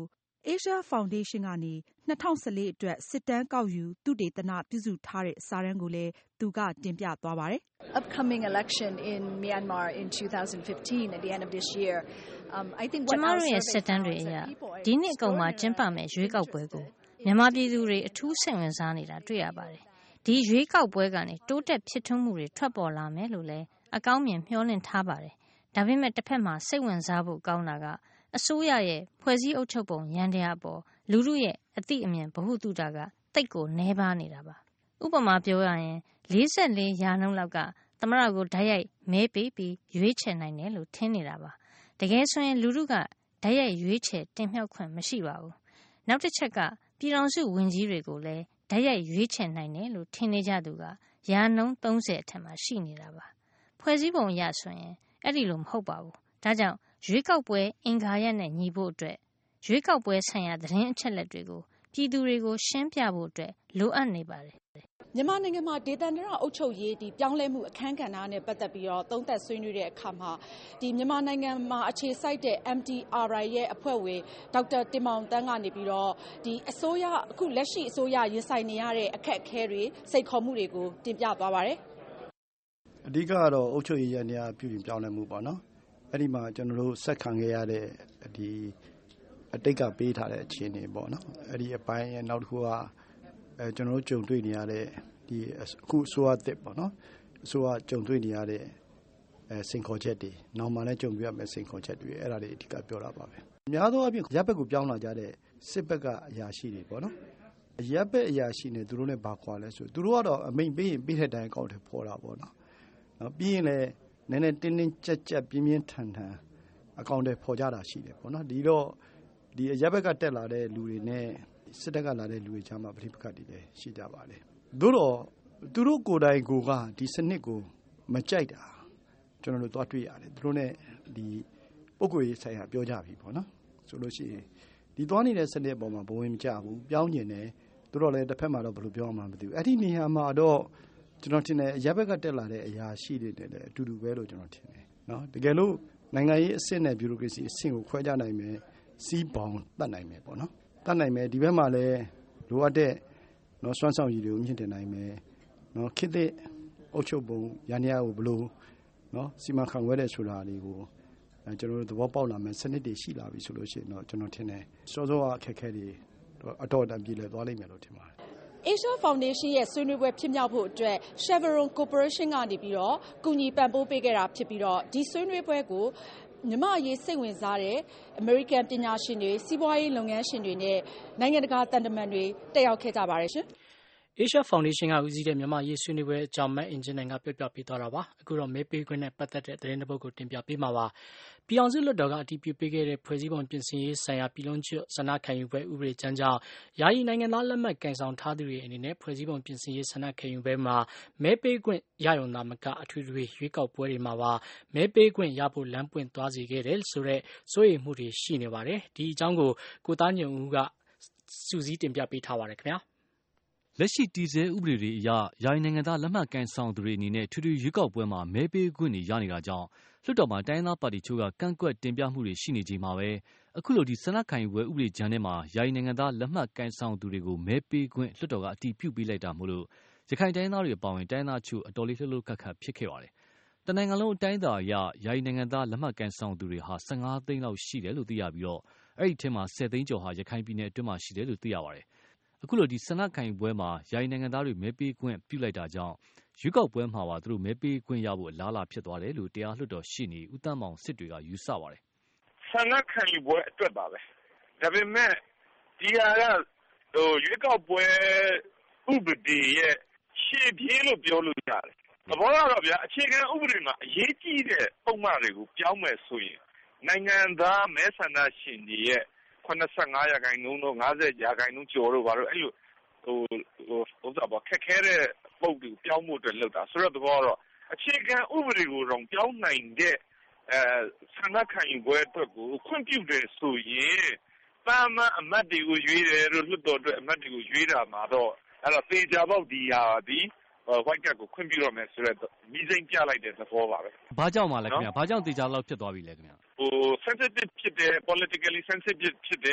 Speaker 8: Asia Foundation ကနေ၂၀၁၄အတွက်စစ်တမ်းကောက်ယူသုတေသနပြုစုထားတဲ့စာတမ်းကိုလည်းသူကတင်ပြသွားပါတယ်။
Speaker 9: Upcoming election in Myanmar in twenty fifteen at the end of this year. Um, I think
Speaker 5: ကျမတို့ရဲ့စစ်တမ်းတွေအရဒီနှစ်အကုန်မှာကျင်းပမယ့်ရွေးကောက်ပွဲကိုမြန်မာပြည်သူတွေအထူးစိတ်ဝင်စားနေတာတွေ့ရပါတယ်။ဒီရွေးကောက်ပွဲကနေတိုးတက်ဖြစ်ထွန်းမှုတွေထွက်ပေါ်လာမယ်လို့လည်းအကောင်းမြင်မျှော်လင့်ထားပါတယ်။ဒါပေမဲ့တစ်ဖက်မှာစိတ်ဝင်စားဖို့ကောင်းတာကအစိုးရရဲ့ဖွဲ့စည်းအုပ်ချုပ်ပုံရန်တရားအပေါ်လူထုရဲ့အသိအမြင်ဗဟုသုတကတိတ်ကိုနှဲပါနေတာပါ။ဥပမာပြောရရင်၄၄ရာနှုန်းလောက်ကသမရကိုဓာတ်ရိုက်မဲပေးပြီးရွေးချယ်နိုင်တယ်လို့ထင်နေတာပါ။တကယ်ဆိုရင်လူထုကဓာတ်ရိုက်ရွေးချယ်တင်မြှောက်ခွင့်မရှိပါဘူး။နောက်တစ်ချက်ကပြည်ထောင်စုဝန်ကြီးတွေကိုလည်းဓာတ်ရိုက်ရွေးချယ်နိုင်တယ်လို့ထင်နေကြသူကရာနှုန်းသုံးဆယ်အထက်မှာရှိနေတာပါ။ဖွဲ့စည်းပုံရဆိုရင်အဲ့ဒီလိုမဟုတ်ပါဘူး။ဒါကြောင့်ရွေးကောက်ပွဲအင်္ဂါရပ်နဲ့ညီဖို့အတွက်ရွေးကောက်ပွဲဆိုင်ရာသတင်းအချက်အလက်တွေကိုပြည်သူတွေကိုရှင်းပြဖို့အတွက်လိုအပ်နေပါတယ်
Speaker 8: ။မြန်မာနိုင်ငံမှာဒေသန္တရအုပ်ချုပ်ရေးဒီပြောင်းလဲမှုအခမ်းကဏ္ဍနဲ့ပတ်သက်ပြီးတော့သုံးသပ်ဆွေးနွေးတဲ့အခါမှာဒီမြန်မာနိုင်ငံမှာအခြေစိုက်တဲ့ M T R I ရဲ့အဖွဲ့ဝင်ဒေါက်တာတင်မောင်တန်းကနေပြီးတော့ဒီအစိုးရအခုလက်ရှိအစိုးရရင်ဆိုင်နေရတဲ့အခက်အခဲတွေစိတ်ခေါ်မှုတွေကိုတင်ပြသွားပါတယ်
Speaker 10: ။အဓိကကတော့အုပ်ချုပ်ရေးရန်ရာပြုပြင်ပြောင်းလဲမှုပေါ့နော်။အဲ့ဒီမှာကျွန်တော်တို့ဆက်ခံခဲ့ရတဲ့ဒီအတိတ်ကပေးထားတဲ့အခြေအနေပေါ့နော်။အဲ့ဒီအပိုင်းနောက်တစ်ခုကအဲကျွန်တော်တို့ကြုံတွေ့နေရတဲ့ဒီအခုအစိုးရတစ်ပေါ့နော်အစိုးရကြုံတွေ့နေရတဲ့အဲစင်ခေါ်ချက်တွေနောက်မှလည်းကြုံပြရမယ့်စင်ခေါ်ချက်တွေအဲ့ဒါတွေအဓိကပြောတာပါပဲအများသောအားဖြင့်ရပ်ဘက်ကိုပြောင်းလာကြတဲ့စစ်ဘက်ကအရာရှိတွေပေါ့နော်ရပ်ဘက်အရာရှိနေသူတို့နဲ့ဘာခွာလဲဆိုသူတို့ကတော့အမိန်ပေးရင်ပေးတဲ့တိုင်အကောင့်တွေပေါ်တာပေါ့နော်နော်ပြီးရင်လည်းနည်းနည်းတင်းတင်းကြပ်ကြပ်ပြင်းပြင်းထန်ထန်အကောင့်တွေပေါ်ကြတာရှိတယ်ပေါ့နော်ဒီတော့ဒီရပ်ဘက်ကတက်လာတဲ့လူတွေနဲ့စစ်တပ်ကလာတဲ့လူတွေကြားမှာပဋိပက္ခတွေလည်းရှိကြပါလေ။သို့တော့သူတို့ကိုယ်တိုင်ကိုကဒီစနစ်ကိုမကြိုက်တာကျွန်တော်တို့သွားတွေ့ရတယ်။သူတို့နဲ့ဒီပုဂ္ဂိုလ်ရေးဆိုင်ရာပြောကြပြီပေါ့နော်။ဆိုလို့ရှိရင်ဒီသွားနေတဲ့စနစ်အပေါ်မှာဘဝင်မကြဘူး။ပြောင်းကျင်တယ်။သို့တော့လည်းတစ်ဖက်မှာတော့ဘယ်လိုပြောမှမသိဘူး။အဲ့ဒီနေရာမှာတော့ကျွန်တော်ထင်တယ်အရပ်ဘက်ကတက်လာတဲ့အရာရှိတွေနဲ့လည်းအတူတူပဲလို့ကျွန်တော်ထင်တယ်။နော်တကယ်လို့နိုင်ငံရေးအဆင့်နဲ့ဘျူရိုကရေစီအဆင့်ကိုခွဲခြားနိုင်မယ်စီးပေါင်တတ်နိုင်မယ်ပေါ့နော်။တတ်နိုင်မယ်ဒီဘက်မှာလည်းလိုအပ်တဲ့နော်စွမ်းဆောင်ရည်တွေကိုမြင့်တင်နိုင်မယ်နော်ခေတ်တဲ့အုပ်ချုပ်ပုံရန်ရာကိုဘလို့နော်စီမံခန့်ခွဲတဲ့ဆိုတာတွေကိုအဲကျွန်တော်တို့သဘောပေါက်လာမယ်စနစ်တွေရှိလာပြီဆိုလို့ရှိရင်တော့ကျွန်တော်ထင်တယ်စောစောကအခက်အခဲတွေအတော်တန်ပြည်လဲသွားလိမ့်မယ်လို့ထင်ပါတယ်
Speaker 8: Asia Foundation ရဲ့ဆွေးနွေးပွဲဖြစ်မြောက်ဖို့အတွက် Chevron Corporation ကနေပြီးတော့ကူညီပံ့ပိုးပေးခဲ့တာဖြစ်ပြီးတော့ဒီဆွေးနွေးပွဲကိုမြန်မာရေးစိတ်ဝင်စားတဲ့ American ပညာရှင်တွေစီးပွားရေးလုပ်ငန်းရှင်တွေနဲ့နိုင်ငံတကာတန်တမန်တွေတက်ရောက်ခဲ့ကြပါတယ်ရှင်
Speaker 2: ။ Asia Foundation ကဦးစီးတဲ့မြန်မာရေးဆွေးနွေးပွဲအကြောင်းမအင်ဂျင်နိုင်ကပြောပြပေးသွားတာပါ။အခုတော့မဲပေးခွင့်နဲ့ပတ်သက်တဲ့သတင်းတစ်ပုဒ်ကိုတင်ပြပေးမှာပါ။ပြည်အောင်စုလွှတ်တော်ကအတည်ပြုပေးခဲ့တဲ့ဖွဲ့စည်းပုံပြင်ဆင်ရေးဆိုင်ရာပြည်လုံးကျွတ်ဆန္ဒခံယူပွဲဥပဒေကြမ်းကြောင့်ယာယီနိုင်ငံသားလက်မှတ်ကင်ဆောင်ထားသူတွေအနေနဲ့ဖွဲ့စည်းပုံပြင်ဆင်ရေးဆန္ဒခံယူပွဲမှာမဲပေးခွင့်ရရုံသာမကအထွေထွေရွေးကောက်ပွဲတွေမှာပါမဲပေးခွင့်ရဖို့လမ်းပွင့်သွားစေခဲ့တယ်ဆိုတဲ့စိုးရိမ်မှုတွေရှိနေပါတယ်။ဒီအကြောင်းကိုကိုသားညွန့်ဦးကစုစည်းတင်ပြပေးထားပါတယ်ခင်ဗျာ
Speaker 11: ။လက်ရှိတည်ဆဲဥပဒေတွေအရယာယီနိုင်ငံသားလက်မှတ်ကင်ဆောင်သူတွေအနေနဲ့ထွေထွေရွေးကောက်ပွဲမှာမဲပေးခွင့်တွေရနေတာကြောင့်လွှတ်တော်မှာတိုင်းသားပါတီချို့ကကန့်ကွက်တင်ပြမှုတွေရှိနေချိန်မှာပဲအခုလိုဒီဆန္ဒခံယူပွဲဥပဒေကြမ်းထဲမှာယာယီနိုင်ငံသားလက်မှတ်ကင်ဆောင်သူတွေကိုမဲပေးခွင့်လွှတ်တော်ကအတည်ပြုပေးလိုက်တာမို့လို့ရခိုင်တိုင်းသားတွေအပါအဝင်တိုင်းသားချို့အတော်လေးလှုပ်လှုပ်ခတ်ခတ်ဖြစ်ခဲ့ပါတယ်။တနိုင်ငံလုံးအတိုင်းအတာအရယာယီနိုင်ငံသားလက်မှတ်ကင်ဆောင်သူတွေဟာ၁၅သိန်းလောက်ရှိတယ်လို့သိရပြီးတော့အဲ့ဒီထဲမှာ၁၀သိန်းကျော်ဟာရခိုင်ပြည်နယ်အတွင်းမှာရှိတယ်လို့သိရပါတယ်။အခုလိုဒီဆန္ဒခံယူပွဲမှာယာယီနိုင်ငံသားတွေမဲပေးခွင့်ပြုလိုက်တာကြောင့်ရွေးကောက်ပွဲမှာပါသူတို့မဲပေးခွင့်ရဖို့အလားအလာဖြစ်သွားတယ်လို့တရားလွှတ်တော်ရှေ့နေဦးသန်းမောင်စစ်တွေကယူဆပါတယ်
Speaker 7: ။ဆန္ဒခံယူပွဲအတွက်ပါပဲ။ဒါပေမဲ့ဒီဟာကဟိုရွေးကောက်ပွဲဥပဒေရဲ့ရှေ့ပြေးလို့ပြောလို့ရတယ်။သဘောကတော့ဗျာအခြေခံဥပဒေမှာအရေးကြီးတဲ့ပုံမှန်တွေကိုပြောင်းမယ်ဆိုရင်နိုင်ငံသားမဲဆန္ဒရှင်တွေရဲ့၇၅ရာခိုင်နှုန်းတို့၅၀ရာခိုင်နှုန်းကျော်တို့ဘာလို့အဲ့လိုဟိုဟိုဥစ္စာပေါ့ခက်ခဲတဲ့ပုံတူပြောင်းမှုတွေလောက်တာဆိုတော့သဘောတော့အခြေခံဥပဒေကိုတော့ပြောင်းနိုင်တဲ့အဲဆန္ဒခံယူပွဲအတွက်ကိုခွင့်ပြုတယ်ဆိုရင်တာမန်အမတ်တွေကိုရွေးတယ်လို့လွှတ်တော်အတွက်အမတ်တွေကိုရွေးတာမှာတော့အဲ့တော့တေချာပေါက်ဒီဟာဒီဝိုက်ကတ်ကိုခွင့်ပြုတော့မယ်ဆိုတော့မိစိမ့်ပြလိုက်တဲ့သဘောပါပဲ
Speaker 11: ။ဘာကြောင့်မှလဲခင်ဗျာ။ဘာကြောင့်တေချာလောက်ဖြစ်သွားပြီလဲခင်ဗျာ
Speaker 7: ။ဟို sensitive ဖြစ်တဲ့ politically sensitive ဖြစ်တဲ့ဟ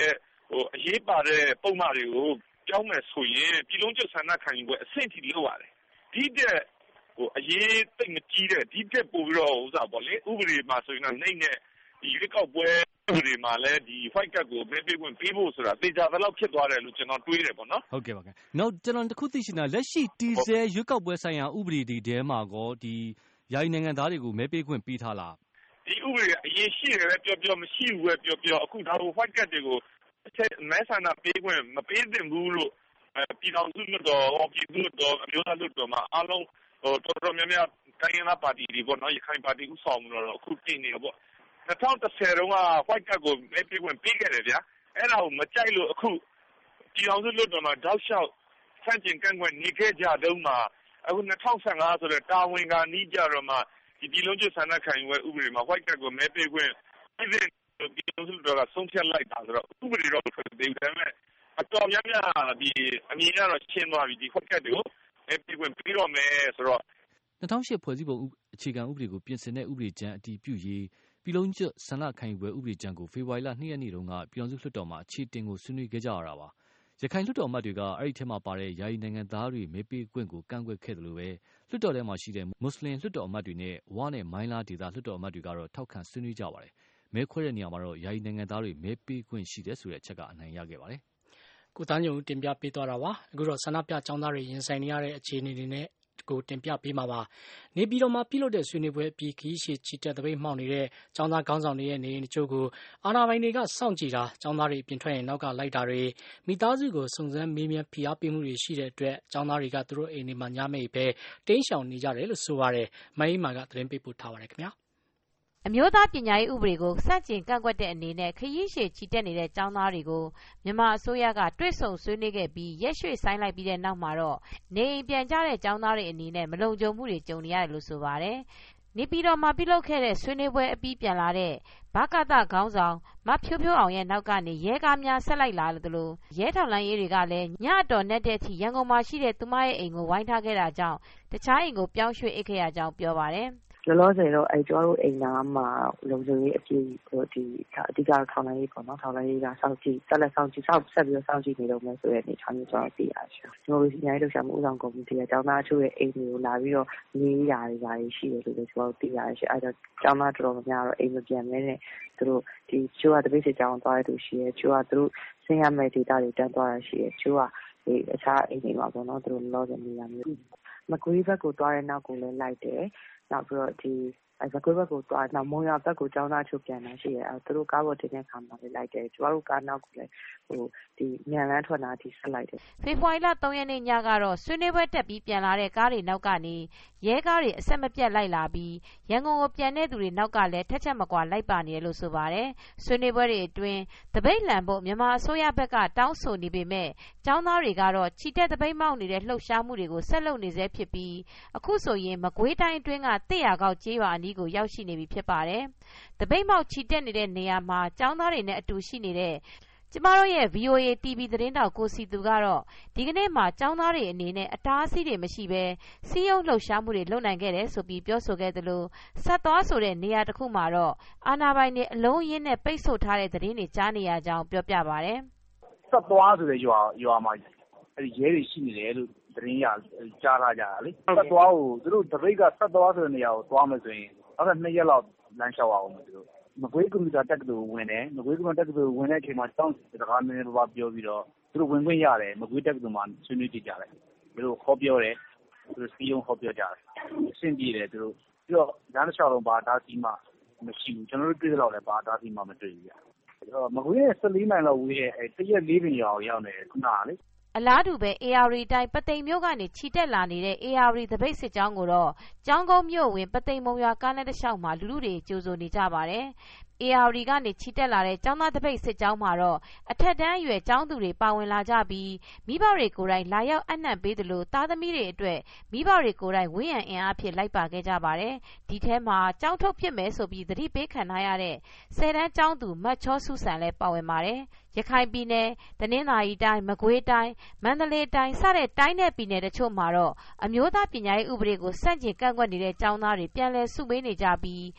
Speaker 7: ဟိုအရေးပါတဲ့ပုံမှန်တွေကိုပြောင်းမယ်ဆိုရင်ပြည်လုံးကျွတ်ဆန္ဒခံယူပွဲအဆင့်ထိလုပ်ရတယ်ဒီတဲ့ဟိုအရေးသိမကြီးတဲ့ဒီတဲ့ပို့ပြီးတော့ဥစားပေါ့လေဥပဒေမှာဆိုရင်တော့နှိမ့်တဲ့ဒီရွေးကောက်ပွဲဥပဒေမှာလည်းဒီ white card ကိုပေးပေးခွင့်ပေးဖို့ဆိုတာတေချာသလောက်ဖြစ်သွားတယ်လို့ကျွန်တော်တွေးတယ်ပေါ့နော်
Speaker 11: ဟုတ်ကဲ့ပါခင်နောက်ကျွန်တော်တခုသိချင်တာလက်ရှိတည်ဆဲရွေးကောက်ပွဲဆိုင်ရာဥပဒေတွေထဲမှာကောဒီယာယီနိုင်ငံသားတွေကိုမဲပေးခွင့်ပေးထားလား
Speaker 7: ဒီဥပဒေအရေးရှိတယ်ပဲပြောပြောမရှိဘူးပဲပြောပြောအခုဒါကို white card တွေကိုမဲဆန္ဒပေးခွင့်မပေးသင့်ဘူးလို့ပြည်တော်စုလွှတ်တော်ပြည်သူ့လွှတ်တော်အမျိုးသားလွှတ်တော်မှာအားလုံးဟိုတော်တော်များများတိုင်းရင်းသားပါတီတွေပေါ့နော်ရခိုင်ပါတီဥဆောင်မှုတော့အခုတည်နေတော့ပေါ့၂၀၁၀တုန်းက white card ကိုမဲပေးခွင့်ပေးခဲ့တယ်ဗျာအဲ့ဒါကိုမကြိုက်လို့အခုပြည်တော်စုလွှတ်တော်မှာတောက်လျှောက်ဆန့်ကျင်ကန့်ကွက်နေခဲ့ကြတုန်းမှာအခု၂၀၁၅ဆိုတဲ့တာဝန်ကနီးကြတော့မှဒီပြည်လုံးကျွတ်ဆန္ဒခံယူပွဲဥပဒေမှာ white card ကိုမဲပေးခွင့်ပြည်တော်စုလွှတ်တော်ကဆုံးဖြတ်လိုက်တာဆိုတော့ဥပဒေတော့ဖြစ်သေးတယ်ဒါပေမဲ့အတော်များများဒီအမြင်ကတော့ရှင်းသွားပြီဒီ white card ကိုမဲပေးခွင့်ပြီးတော့မယ်ဆိုတော့
Speaker 11: ၂၀၀၈ဖွဲ့စည်းပုံအခြေခံဥပဒေကိုပြင်ဆင်တဲ့ဥပဒေကြမ်းအတည်ပြုရေးပြည်လုံးကျွတ်ဆန္ဒခံယူပွဲဥပဒေကြမ်းကိုဖေဖော်ဝါရီလ၂ရက်နေ့တုန်းကပြည်ထောင်စုလွှတ်တော်မှာအခြေတင်ကိုဆွေးနွေးခဲ့ကြရတာပါရခိုင်လွှတ်တော်အမတ်တွေကအဲ့ဒီထဲမှာပါတဲ့ယာယီနိုင်ငံသားတွေမဲပေးခွင့်ကိုကန့်ကွက်ခဲ့တယ်လို့ပဲလွှတ်တော်ထဲမှာရှိတဲ့မွတ်စလင်လွှတ်တော်အမတ်တွေနဲ့ဝါနဲ့မိုင်းလားဒေသလွှတ်တော်အမတ်တွေကတော့ထောက်ခံဆွေးနွေးကြပါတယ်မဲခွဲတဲ့နေရာမှာတော့ယာယီနိုင်ငံသားတွေမဲပေးခွင့်ရှိတယ်ဆိုတဲ့အချက်ကအနိုင်ရခဲ့ပါတယ်
Speaker 2: ကိုသားညုံတင်ပြပေးသွားတာပါအခုတော့ဆန္ဒပြကျောင်းသားတွေရင်ဆိုင်နေရတဲ့အခြေအနေတွေနဲ့ကိုတင်ပြပေးမှာပါနေပြည်တော်မှာပြုလုပ်တဲ့ဆွေးနွေးပွဲအပြီးခီးရှည်ချီတက်တပိတ်မှောက်နေတဲ့ကျောင်းသားခေါင်းဆောင်တွေရဲ့နေအိမ်တချို့ကိုအာဏာပိုင်တွေကစောင့်ကြည့်တာကျောင်းသားတွေပြင်ထွက်ရင်နောက်ကလိုက်တာတွေမိသားစုကိုစုံစမ်းမေးမြန်းဖိအားပေးမှုတွေရှိတဲ့အတွက်ကျောင်းသားတွေကသူတို့အိမ်တွေမှာညမိတ်ပဲတင်းရှောင်နေကြတယ်လို့ဆိုပါတယ်မအေးမာကသတင်းပေးပို့ထားပါတယ်ခင်ဗျာ
Speaker 6: အမျိုးသားပညာရေးဥပဒေကိုစန့်ကျင်ကန့်ကွက်တဲ့အနေနဲ့ခရီးရှည်ချီတက်နေတဲ့ကျောင်းသားတွေကိုမြန်မာအစိုးရကတွေ့ဆုံဆွေးနွေးခဲ့ပြီးရက်ရွှေ့ဆိုင်းလိုက်ပြီးတဲ့နောက်မှာတော့နေအိမ်ပြန်ကြတဲ့ကျောင်းသားတွေအနေနဲ့မလုံခြုံမှုတွေကြုံနေရတယ်လို့ဆိုပါတယ်။နေပြည်တော်မှာပြုလုပ်ခဲ့တဲ့ဆွေးနွေးပွဲအပြီးပြန်လာတဲ့ဗကသခေါင်းဆောင်မဖြိုးဖြိုးအောင်ရဲ့နောက်ကနေရဲကားများဆက်လိုက်လာတယ်လို့ရဲထောက်လှမ်းရေးတွေကလည်းညအတော်နဲ့တဲ့အထိရန်ကုန်မှာရှိတဲ့သူမရဲ့အိမ်ကိုဝိုင်းထားခဲ့တာကြောင့်တခြားအိမ်ကိုပြောင်းရွှေ့အိတ်ခဲ့ရကြောင်းပြောပါတယ်။
Speaker 12: လောလောဆယ်တော့အဲကျွန်တော်တို့အိမ်နာမှာလုံခြုံရေးအပြည့်ဟိုဒီအဓိကတော့ထောင်လိုင်းရေးပေါ့နော်ထောင်လိုင်းရေးကစောင့်ကြည့်တက်လက်စောင့်ကြည့်စောင့်ဆက်ပြီးတော့စောင့်ကြည့်နေတော့မယ်ဆိုတဲ့အနေထားမျိုးကျွန်တော်သိရရှာကျွန်တော်တို့အများကြီးလှုပ်ရှားမှုဥဆောင်ကော်မတီကကျောင်းသားအချို့ရဲ့အိမ်တွေကိုလာပြီးတော့နေရာတွေပါရှိတယ်လို့လည်းကျွန်တော်သိရရှာအဲဒါကျောင်းသားတော်တော်များများတော့အိမ်မပြန်မဲနဲ့သူတို့ဒီချိုးကတပိတ်စစ်ကျောင်းသွားတဲ့သူရှိတယ်ချိုးကသူတို့ဆင်းရမယ့်ဒေတာတွေတန်းသွားတာရှိတယ်ချိုးကဒီအခြားအိမ်တွေမှာပေါ့နော်သူတို့လောဆယ်နေရာမျိုးမကွေးဘက်ကိုသွားတဲ့နောက်ကိုလည်းလိုက်တယ်နောက်ပြီးတော့ဒီအဲဇကွေးဘက်ကိုသွားနောက်မုံရဘက်ကိုကျောင်းသားချုပ်ပြန်လာရှိရဲအဲသူတို့ကားပေါ်တင်တဲ့ခါမှာလည်းလိုက်တယ်ကျမတို့ကားနောက်ကိုလည်းဟိုဒီမြန်လန်းထွက်လာဒီဆက်လိုက်တယ်
Speaker 6: ဖေဖော်ဝါရီလ၃ရက်နေ့ညကတော့ဆွေးနွေးပွဲတက်ပြီးပြန်လာတဲ့ကားတွေနောက်ကနေရဲကားတွေအဆက်မပြတ်လိုက်လာပြီးရန်ကုန်ကိုပြန်တဲ့သူတွေနောက်ကလည်းထက်ချက်မကွာလိုက်ပါနေတယ်လို့ဆိုပါတယ်ဆွေးနွေးပွဲတွေအတွင်းတပိတ်လန်ဖို့မြန်မာအစိုးရဘက်ကတောင်းဆိုနေပေမဲ့ကျောင်းသားတွေကတော့ချီတက်တပိတ်မောက်နေတဲ့လှုပ်ရှားမှုတွေကိုဆက်လုပ်နေဆဲဖြစ်ပြီးအခုဆိုရင်မကွေးတိုင်းအတွင်းကတစ်ရာကောက်ကျေးရွာအနီးကိုရောက်ရှိနေပြီဖြစ်ပါတယ်တပိတ်မောက်ချီတက်နေတဲ့နေရာမှာကျောင်းသားတွေနဲ့အတူရှိနေတဲ့ကျမတို့ရဲ့ ဗီအိုအေ တီဗီ သတင်းတောက်ကိုစီသူကတော့ဒီကနေ့မှာကျောင်းသားတွေအနေနဲ့အတားအဆီးတွေမရှိဘဲစီးရုံးလှုပ်ရှားမှုတွေလုပ်နိုင်ခဲ့တယ်ဆိုပြီးပြောဆိုခဲ့သလိုဆက်သွားဆိုတဲ့နေရာတစ်ခုမှာတော့အာဏာပိုင်တွေအလုံးရင်းနဲ့ပိတ်ဆို့ထားတဲ့သတင်းတွေကြားနေရကြောင်းပြောပြပါတယ်
Speaker 13: ဆက်သွားဆိုတဲ့ရွာရွာမှာအဲဒီရဲတွေရှိနေတယ်လို့သတင်းရကြားလာကြတာလေဆက်သွားကိုသူတို့တပိတ်ကဆက်သွားဆိုတဲ့နေရာကိုသွားမယ်ဆိုရင်နောက်ထပ်နှစ်ရက်လောက်လမ်းလျှောက်အောင်မယ်သူတို့မကွေးကွန်ပျူတာတက္ကသိုလ်ဝင်တယ်မကွေးကွန်ပျူတာတက္ကသိုလ်ဝင်တဲ့အချိန်မှာတောင်းစကားနည်းနည်းပါးပါးပြောပြီးတော့သူတို့ဝင်ခွင့်ရတယ်မကွေးတက္ကသိုလ်မှာဆွေးနွေးကြည့်ကြတယ်သူတို့ဟောပြောတယ်သူတို့စီယုံဟောပြောကြတယ်အဆင့်ပြေတယ်သူတို့ပြီးတော့လမ်းတစ်လျှောက်လုံးဘာတားဆီးမှမရှိဘူးကျွန်တော်တို့တွေ့တော့လည်းဘာတားဆီးမှမတွေ့ဘူးပြအဲ့တော့မကွေးရဲ့၁၄မိုင်လောက်ဝေးတဲ့အဲတရက်လေးပင်ရွာကိုရောက်နေတယ်ခုနကလေ
Speaker 6: အလားတူပဲ အေ အာ ရီ တိုင်းပသိမ်မြို့ကနေချီတက်လာနေတဲ့ အေ အာ ရီ သပိတ်စစ်ကြောင်းကိုတော့ကျောင်းကုန်းမြို့ဝင်ပသိမ်မုံရွာကားလမ်းတစ်လျှောက်မှာလူလူတွေကြိုဆိုနေကြပါတယ်။ အေ အာ ရီ ကနေချီတက်လာတဲ့ကျောင်းသားသပိတ်စစ်ကြောင်းမှာတော့အထက်တန်းအရွယ်ကျောင်းသူတွေပါဝင်လာကြပြီးမိဘတွေကိုယ်တိုင်လာရောက်အနှံ့ပေးသလိုသားသမီးတွေအတွက်မိဘတွေကိုယ်တိုင်ဝန်းရံအင်အားဖြစ်လိုက်ပါခဲ့ကြပါတယ်။ဒီထဲမှာကျောင်းထုတ်ဖြစ်မယ်ဆိုပြီးသတိပေးခံထားရတဲ့ဆယ်တန်းကျောင်းသူမတ်ချောစုဆန်လည်းပါဝင်ပါတယ်။ရခိုင်ပြည်နယ်တနင်္သာရီတိုင်းမကွေးတိုင်းမန္တလေးတိုင်းစတဲ့တိုင်းနယ်ပြည်နယ်တချို့မှာတော့အမျိုးသားပညာရေးဥပဒေကိုစန့်ကျင်ကန့်ကွက်နေတဲ့ကျောင်းသားတွေပြန်လည်စုဝေးနေကြပြီး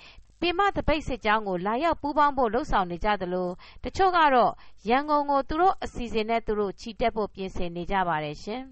Speaker 6: ပင်မသပိတ်စစ်ကြောင်းကိုလာရောက်ပူးပေါင်းဖို့လှုံ့ဆော်နေကြသလိုတချို့ကတော့ရန်ကုန်ကိုသူတို့အစီအစဉ်နဲ့သူတို့ချီတက်ဖို့ပြင်ဆင်နေကြပါတယ်ရှင်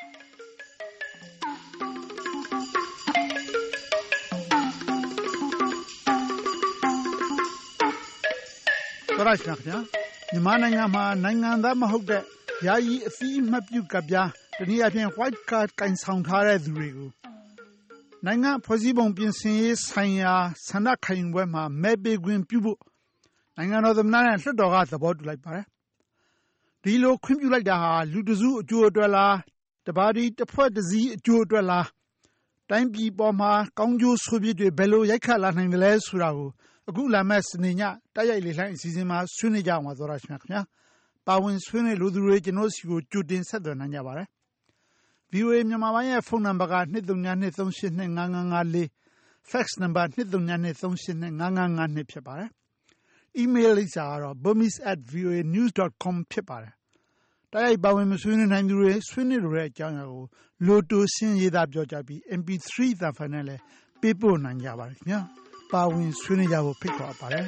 Speaker 14: တော်ရရှိခင်ဗျာမြန်မာနိုင်ငံမှာနိုင်ငံသားမဟုတ်တဲ့ယာယီအသိအမှတ်ပြုကပ်ပြားတနည်းအားဖြင့် white card ကင်ဆောင်ထားတဲ့သူတွေကိုနိုင်ငံဖွဲ့စည်းပုံပြင်ဆင်ရေးဆိုင်ရာဆန္ဒခံယူပွဲမှာမဲပေးခွင့်ပြုဖို့နိုင်ငံတော်သမ္မတနဲ့လွှတ်တော်ကသဘောတူလိုက်ပါတယ်ဒီလိုခွင့်ပြုလိုက်တာဟာလူတစုအကျိုးအတွက်လားတပါတီတစ်ဖွဲ့တစ်စည်းအကျိုးအတွက်လားတိုင်းပြည်ပေါ်မှာကောင်းကျိုးဆိုးပြစ်တွေဘယ်လိုရိုက်ခတ်လာနိုင်တယ်လဲဆိုတာကိုအခုလာမဲ့စနေညတိုက်ရိုက်လေလှိုင်းအစီအစဉ်မှာဆွေးနွေးကြအောင်ပါသောရရှိမြခင်ဗျာပါဝင်ဆွေးနွေးလူသူတွေကျွန်တော်စီကိုကြိုတင်ဆက်သွယ်နိုင်ကြပါတယ် ဗီအိုအေ မြန်မာပိုင်းရဲ့ဖုန်းနံပါတ်က two three two two three eight two five five five four ဖက်စ်နံပါတ် two three two two three eight two five five five two ဖြစ်ပါတယ်အီးမေးလ်လိပ်စာကတော့ burmese at v o a news dot com ဖြစ်ပါတယ်တိုက်ရိုက်ပါဝင်မဆွေးနွေးနိုင်သူတွေဆွေးနွေးလိုတဲ့အကြောင်းအရာကိုလိုတိုရှင်းရေးသားပြောကြပြီး M P three သံဖိုင်နဲ့လည်းပေးပို့နိုင်ကြပါတယ်ခင်ဗျာပါဝင်ဆွေးနွေးကြဖို့ဖိတ်ခေါ်ပါတယ်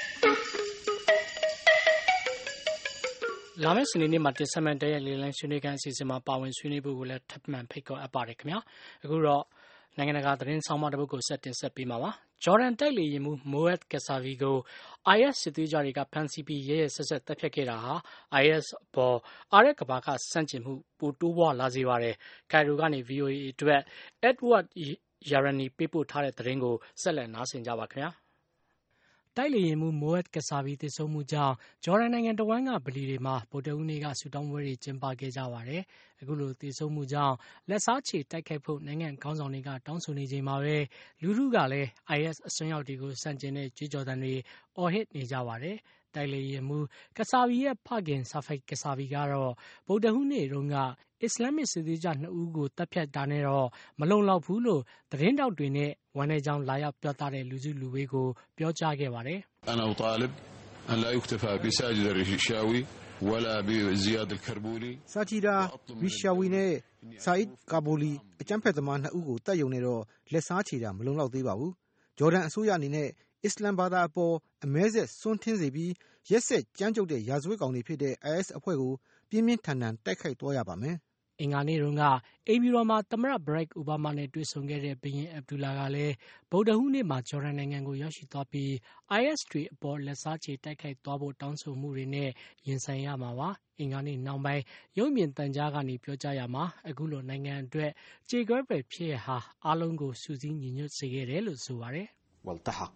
Speaker 2: လာမယ့်စနေနေ့မှာတင်ဆက်မယ့်တဲ့လေလံဆွေးနွေးခန်းအစီအစဉ်မှာပါဝင်ဆွေးနွေးဖို့ကိုလည်းထပ်မံဖိတ်ခေါ်အပ်ပါတယ်ခင်ဗျာအခုတော့နိုင်ငံတကာသတင်းဆောင်မတစ်ပုဒ်ကိုဆက်တင်ဆက်ပေးမှာပါဂျော်ဒန်တိုက်လေယာဉ်မှူးမိုဟက်ကာဆာဗီကို I S စစ်သွေးကြွတွေကဖမ်းဆီးပြီးရဲရဲဆက်ဆက်တပ်ဖြတ်ခဲ့တာဟာ I S ပေါ်အာရက်ကဘာကစန့်ကျင်မှုပိုတိုးပွားလာစေပါတယ်ကိုင်ရိုကနေ V O A အတွက် Edward Yerani ပေးပို့ထားတဲ့သတင်းကိုဆက်လက်နားဆင်ကြပါခင်ဗျာတိုက်လေယာဉ်မှူးမိုဟက်ကာဆာဗီသေဆုံးမှုကြောင့်ဂျော်ဒန်နိုင်ငံတဝန်းကဗလီတွေမှာဗုဒ္ဓဟူးနေ့ကဆုတောင်းပွဲတွေကျင်းပခဲ့ကြပါတယ်။အခုလိုသေဆုံးမှုကြောင့်လက်စားချေတိုက်ခိုက်ဖို့နိုင်ငံခေါင်းဆောင်တွေကတောင်းဆိုနေချိန်မှာပဲလူထုကလည်း I S အစွန်းရောက်တွေကိုစန့်ကျင်တဲ့ကြွေးကြော်သံတွေအော်ဟစ်နေကြပါတယ်။တိုက်လေယာဉ်မှူးကာဆာဗီရဲ့ဖခင်ဆာဖိုက်ကာဆာဗီကတော့ဗုဒ္ဓဟူးနေ့တုန်းကအစ္စလာမစ်စစ်သွေးကြွနှစ်ဦးကိုတပ်ဖြတ်တာနဲ့တော့မလုံလောက်ဘူးလို့သတင်းတောက်တွေနဲ့ဝန်ထဲကြောင်းလာရောက်ပြောသားတဲ့လူစုလူဝေးကိုပြောကြားခဲ့ပါတယ်။
Speaker 15: أنا أطالب أن لا يكتفى بساجد الرشاوي ولا بزياد الكربولي
Speaker 3: စာချီတာရီရှာဝီနဲ့စာအစ်ကာဘိုလီအကြမ်းဖက်သမားနှစ်ဦးကိုတပ်ယုံနေတော့လက်စားချီတာမလုံလောက်သေးပါဘူးဂျော်ဒန်အစိုးရအနေနဲ့အစ္စလမ်ဘာသာအပေါ်အမဲဆက်စွန့်ထင်းစေပြီးရက်ဆက်ကြမ်းကြုတ်တဲ့ရာဇဝတ်ကောင်တွေဖြစ်တဲ့ I S အဖွဲ့ကိုပြင်းပြင်းထန်ထန်တိုက်ခိုက်သွားရပါမယ်အင်္ဂါနေ့တုန်းကအိမ်ဖြူတော်မှာသမ္မတဘရက်အိုဘားမားနဲ့တွေ့ဆုံခဲ့တဲ့ဘုရင်အဗ်ဒူလာကလည်းဗုဒ္ဓဟူးနေ့မှာဂျော်ဒန်နိုင်ငံကိုရောက်ရှိသွားပြီး I S တွေအပေါ်လက်စားချေတိုက်ခိုက်သွားဖို့တောင်းဆိုမှုတွေနဲ့ရင်ဆိုင်ရမှာပါအင်္ဂါနေ့နောက်ပိုင်းရုပ်မြင်သံကြားကနေပြောကြားရမှာအခုလိုနိုင်ငံအတွက်ကြေကွဲပဲဖြစ်ရဟာအားလုံးကိုစူးစီးညီညွတ်စေခဲ့တယ်လို့ဆိုပါတယ်
Speaker 16: والتحق